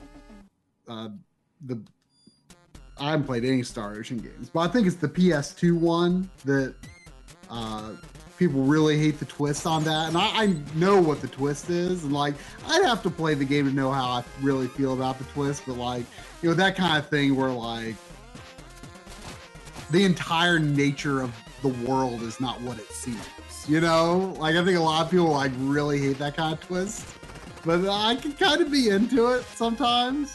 haven't played any Star Ocean games, but I think it's the PS2 one that people really hate the twist on that. And I know what the twist is, and like, I'd have to play the game to know how I really feel about the twist. But like, you know, that kind of thing where like the entire nature of the world is not what it seems, you know? Like, I think a lot of people like really hate that kind of twist, but I can kind of be into it sometimes.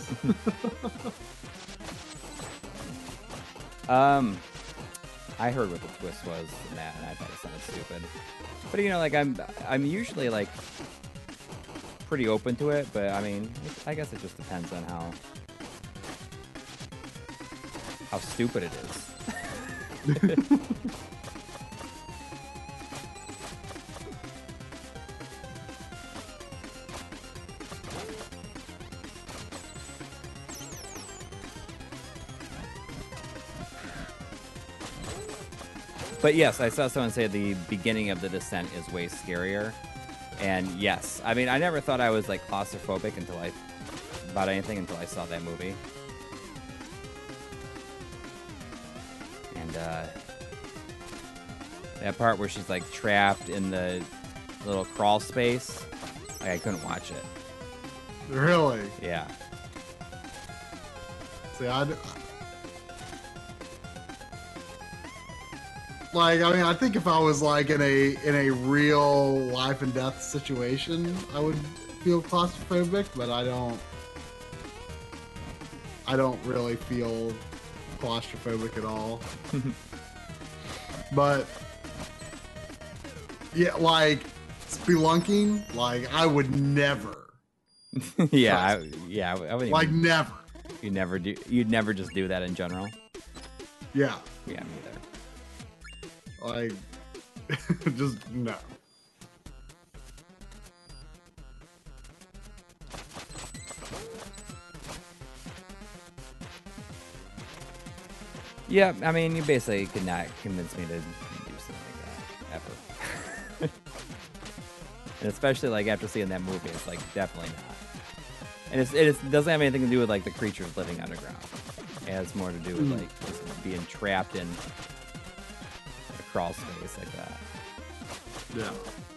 I heard what the twist was in that, and I thought it sounded stupid. But you know, like I'm usually like pretty open to it, but I mean, I guess it just depends on how stupid it is. But yes, I saw someone say the beginning of The Descent is way scarier. And yes, I mean, I never thought I was like claustrophobic about anything until I saw that movie. And That part where she's like trapped in the little crawl space, like, I couldn't watch it. Really? Yeah. See, like, I mean, I think if I was like in a real life and death situation, I would feel claustrophobic, but I don't really feel claustrophobic at all. But yeah, like spelunking, like I would never. Yeah, I wouldn't Like even, never. you'd never just do that in general. Yeah. Yeah, me either. Like just no. Yeah, I mean, you basically could not convince me to do something like that ever. And especially like after seeing that movie, it's like definitely not. And it doesn't have anything to do with like the creatures living underground. It has more to do with like just being trapped in a crawl space like that. Yeah.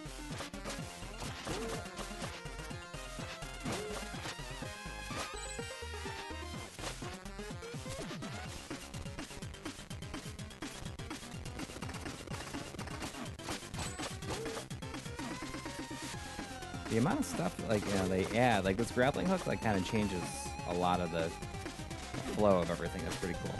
The amount of stuff like they add, like this grappling hook, like kind of changes a lot of the flow of everything. That's pretty cool.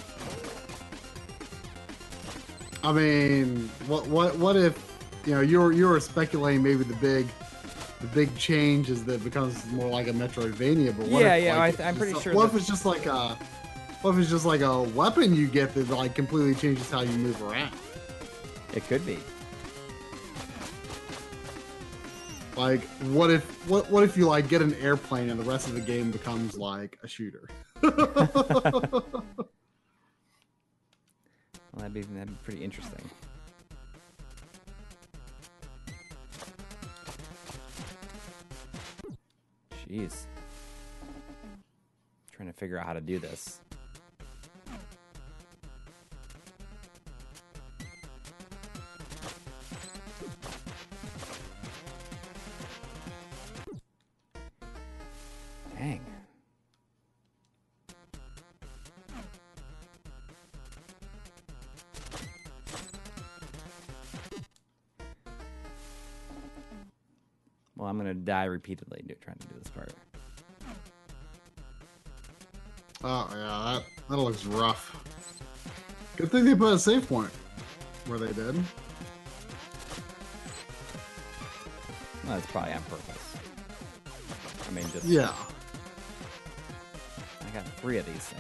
I mean, what if you were speculating maybe the big change is that it becomes more like a Metroidvania, but what if, like, I'm pretty sure. What if it's just like a weapon you get that like completely changes how you move around? It could be. Like, what if you like get an airplane and the rest of the game becomes like a shooter? Well, that'd be pretty interesting. Jeez. Trying to figure out how to do this. Dang. Well, I'm gonna die repeatedly trying to do this part. Oh yeah, that looks rough. Good thing they put a save point where they did. Well, that's probably on purpose. I mean, just Yeah. I got 3 of these things.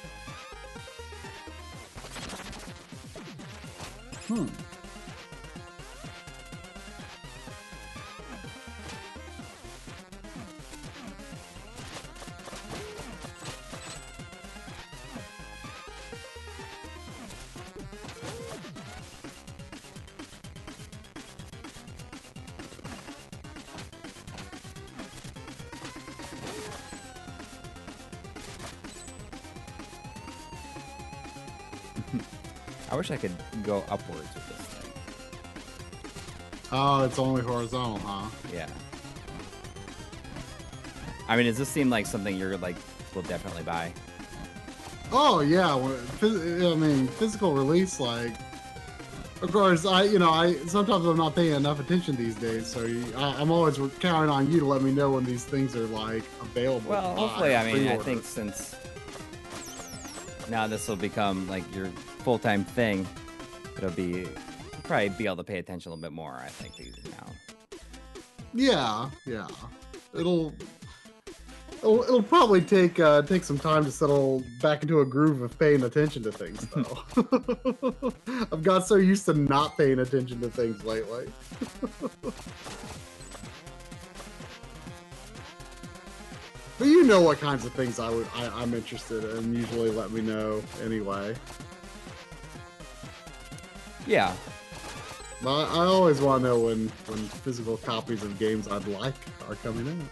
I wish I could go upwards with this thing. Oh, it's only horizontal, huh? Yeah. I mean, does this seem like something you're like will definitely buy? Oh yeah, I mean physical release. Like, of course, I sometimes I'm not paying enough attention these days, so I'm always counting on you to let me know when these things are like available. Well, to buy hopefully, or I mean, I pre-order. think since now this will become like your full-time thing, it'll be probably be able to pay attention a little bit more. I think these now. Yeah. It'll probably take some time to settle back into a groove of paying attention to things, though. I've got so used to not paying attention to things lately. But you know what kinds of things I'm interested in. Usually, let me know anyway. Yeah. But I always want to know when physical copies of games I'd like are coming in.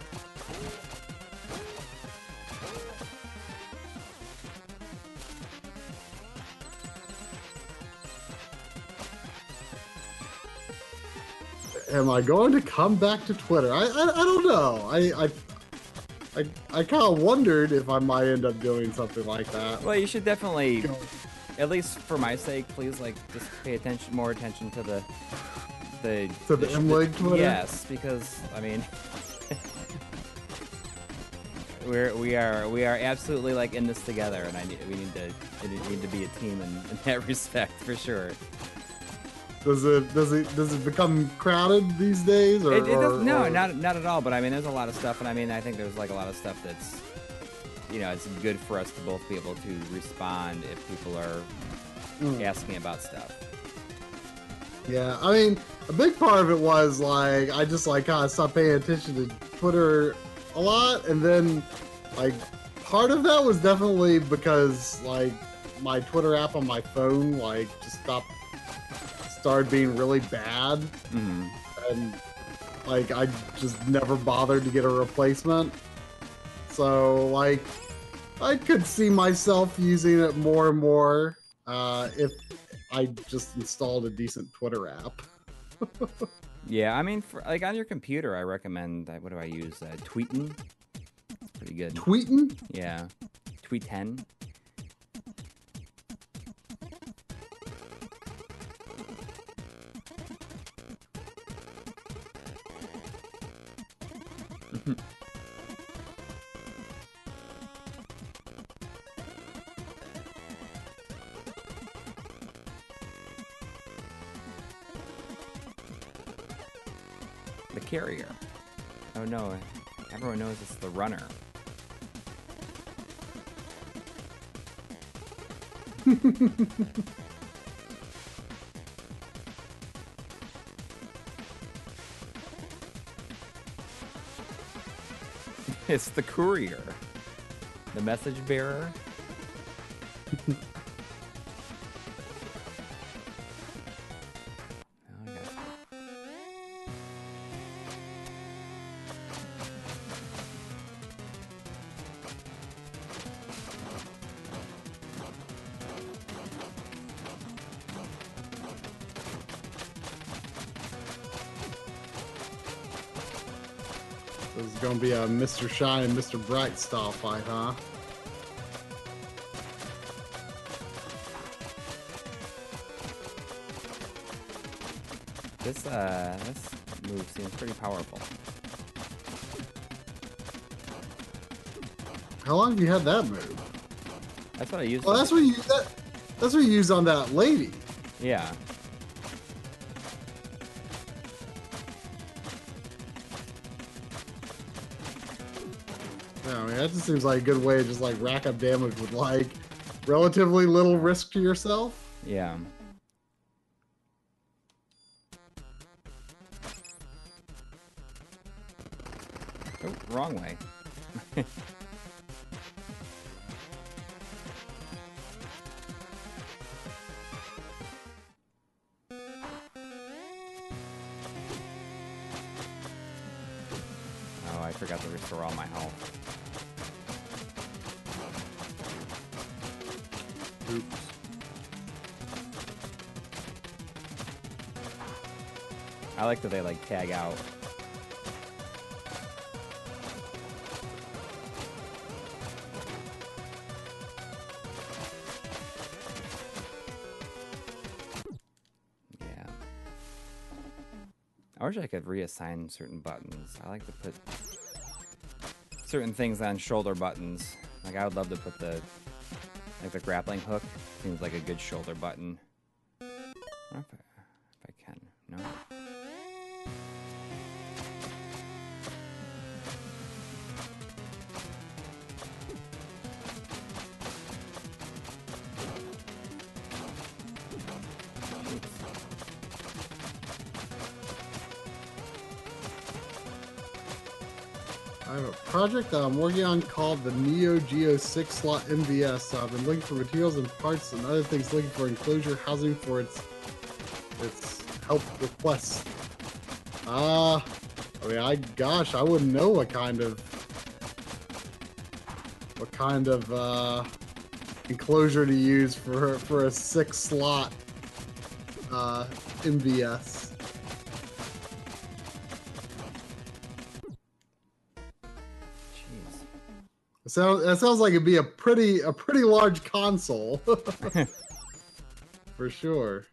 am I going to come back to Twitter? I don't know. I kind of wondered if I might end up doing something like that. Well, you should definitely, at least for my sake, please just pay more attention to the MLeague Twitter. Yes, because I mean, we are absolutely in this together, and we need to be a team in that respect for sure. Does it become crowded these days? No, not at all. But I mean, there's a lot of stuff, and I mean, I think there's a lot of stuff that's, it's good for us to both be able to respond if people are asking about stuff. Yeah, I mean, a big part of it was I just kind of stopped paying attention to Twitter a lot, and then part of that was definitely because my Twitter app on my phone just started being really bad, and I just never bothered to get a replacement. So I could see myself using it more and more if I just installed a decent Twitter app. Yeah, I mean, on your computer, I recommend, what do I use? Tweetin. Pretty good. Tweetin? Yeah. Tweeten. The carrier. Oh no, everyone knows it's the runner. It's the courier. The message bearer. This is gonna be a Mr. Shine and Mr. Bright style fight, huh? This move seems pretty powerful. How long have you had that move? That's what I used. Well, that's what you used on that lady. Yeah. Yeah, I mean, that just seems like a good way to just rack up damage with relatively little risk to yourself. Yeah. Oh, wrong way. Oh, I forgot to restore all my health. Oops. I like that they tag out. Yeah. I wish I could reassign certain buttons. I like to put certain things on shoulder buttons. I would love to put the grappling hook. Seems like a good shoulder button. I don't know if I can. No. I have a project that I'm working on called the Neo Geo 6 slot MVS. So I've been looking for materials and parts and other things, looking for enclosure housing for its help requests. I mean, I wouldn't know what kind of enclosure to use for a 6 slot MVS. So that sounds like it'd be a pretty large console. For sure.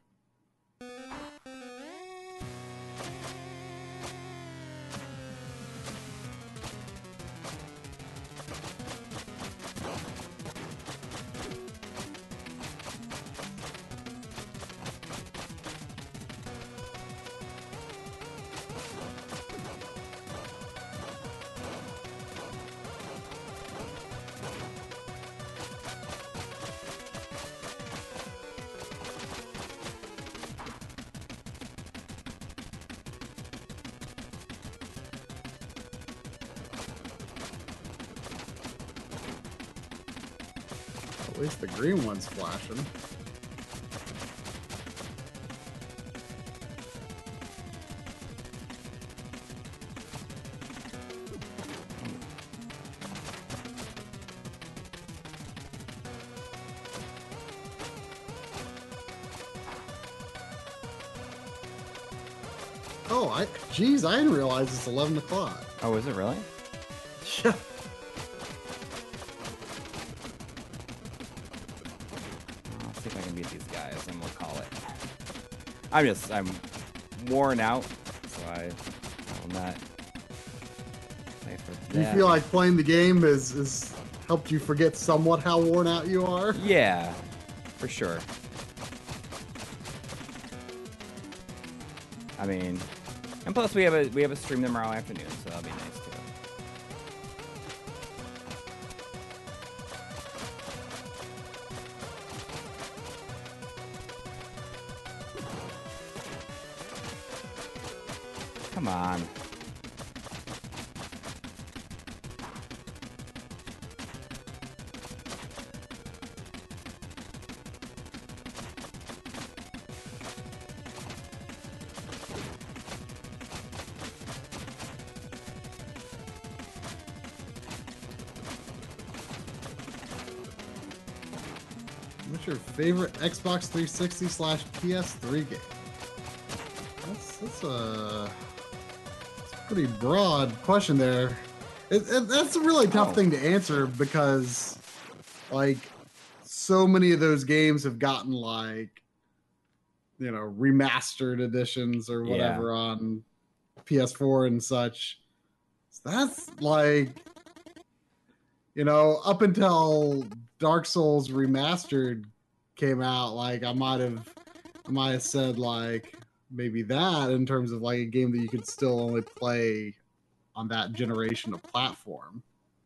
At least the green one's flashing. Oh, geez, I didn't realize it's 11 o'clock. Oh, is it really? Yeah. Let's see if I can beat these guys, and we'll call it. I'm worn out, so I will not play for that. Do you feel like playing the game has helped you forget somewhat how worn out you are? Yeah, for sure. I mean, and plus we have a stream tomorrow afternoon, so that'll be nice too. Come on. What's your favorite Xbox 360 / PS3 game? That's a pretty broad question there. That's a really tough thing to answer because, like, so many of those games have gotten like, remastered editions or whatever on PS4 and such. So that's like, up until Dark Souls Remastered came out, like I might have said like maybe that in terms of like a game that you could still only play on that generation of platform.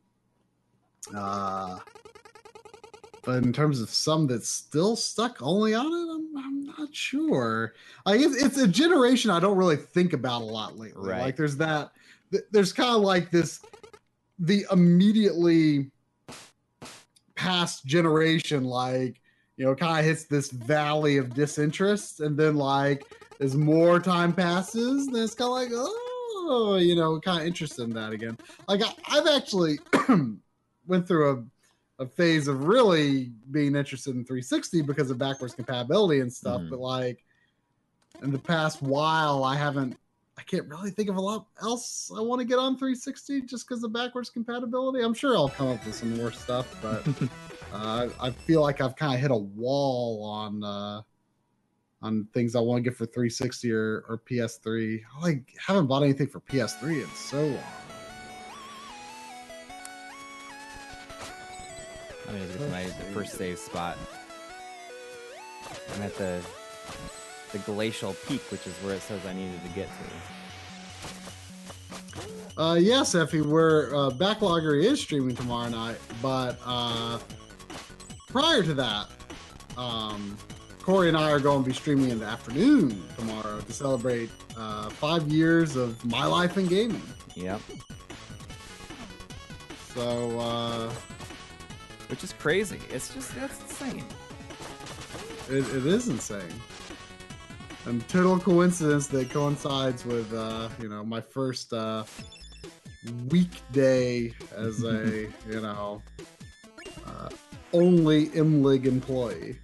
But in terms of some that's still stuck only on it, I'm not sure. Like it's a generation I don't really think about a lot lately. Right. Like there's kind of like the immediately past generation, like, kind of hits this valley of disinterest, and then like as more time passes, then it's kind of like, oh, kind of interested in that again. Like I've actually went through a phase of really being interested in 360 because of backwards compatibility and stuff, but like in the past while, I can't really think of a lot else I want to get on 360 just because of backwards compatibility. I'm sure I'll come up with some more stuff, but I feel like I've kind of hit a wall on things I want to get for 360 or PS3. I haven't bought anything for PS3 in so long. I'm gonna get to my first save spot. I'm at the glacial peak, which is where it says I needed to get to. Yes, Effie, we're Backlogger is streaming tomorrow night, but prior to that, Corey and I are going to be streaming in the afternoon tomorrow to celebrate 5 years of my life in gaming. Yep. So, which is crazy. That's insane. It is insane. And total coincidence that coincides with, my first weekday as a, only MLIG employee.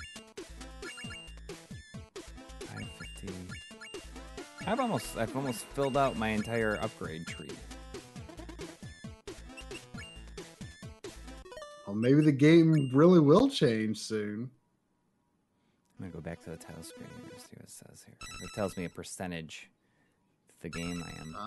550. I've almost filled out my entire upgrade tree. Well, maybe the game really will change soon. I'm gonna go back to the title screen and see what it says here. It tells me a percentage of the game I am.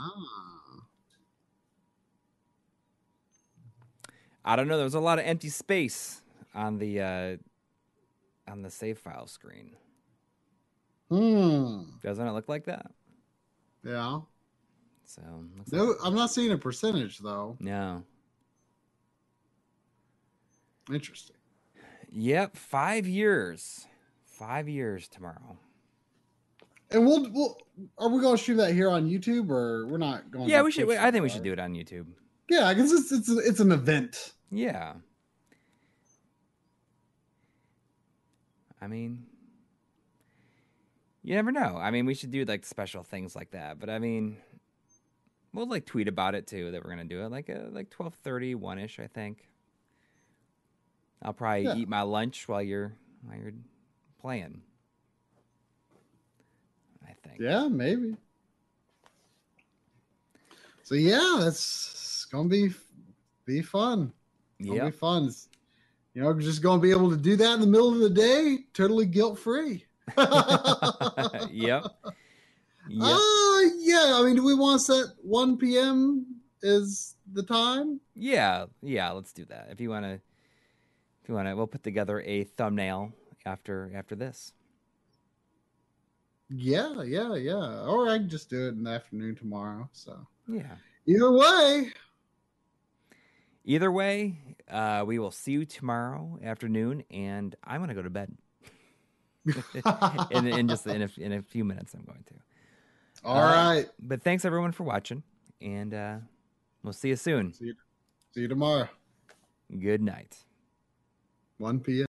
I don't know. There was a lot of empty space on the save file screen. Doesn't it look like that? Yeah. So no, like I'm not seeing a percentage though. No. Interesting. Yep, 5 years. 5 years tomorrow. And we'll are we going to shoot that here on YouTube, or we're not going? Yeah, we should. I think we should do it on YouTube. Yeah, because it's an event. Yeah. I mean, you never know. I mean, we should do like special things like that. But I mean, we'll like tweet about it too that we're gonna do it like 12:30, 1ish, I think. I'll probably eat my lunch while you're playing. I think. Yeah, maybe. So yeah, it's gonna be fun. It'll be fun. It's, just gonna be able to do that in the middle of the day, totally guilt free. Yep. Yeah. I mean, do we want to set 1 p.m. is the time? Yeah. Let's do that. If you wanna, we'll put together a thumbnail after this. Yeah. Or I can just do it in the afternoon tomorrow. So yeah. Either way, we will see you tomorrow afternoon, and I'm gonna go to bed. in a few minutes, I'm going to. All right. But thanks everyone for watching, and we'll see you soon. See you tomorrow. Good night. 1 p.m.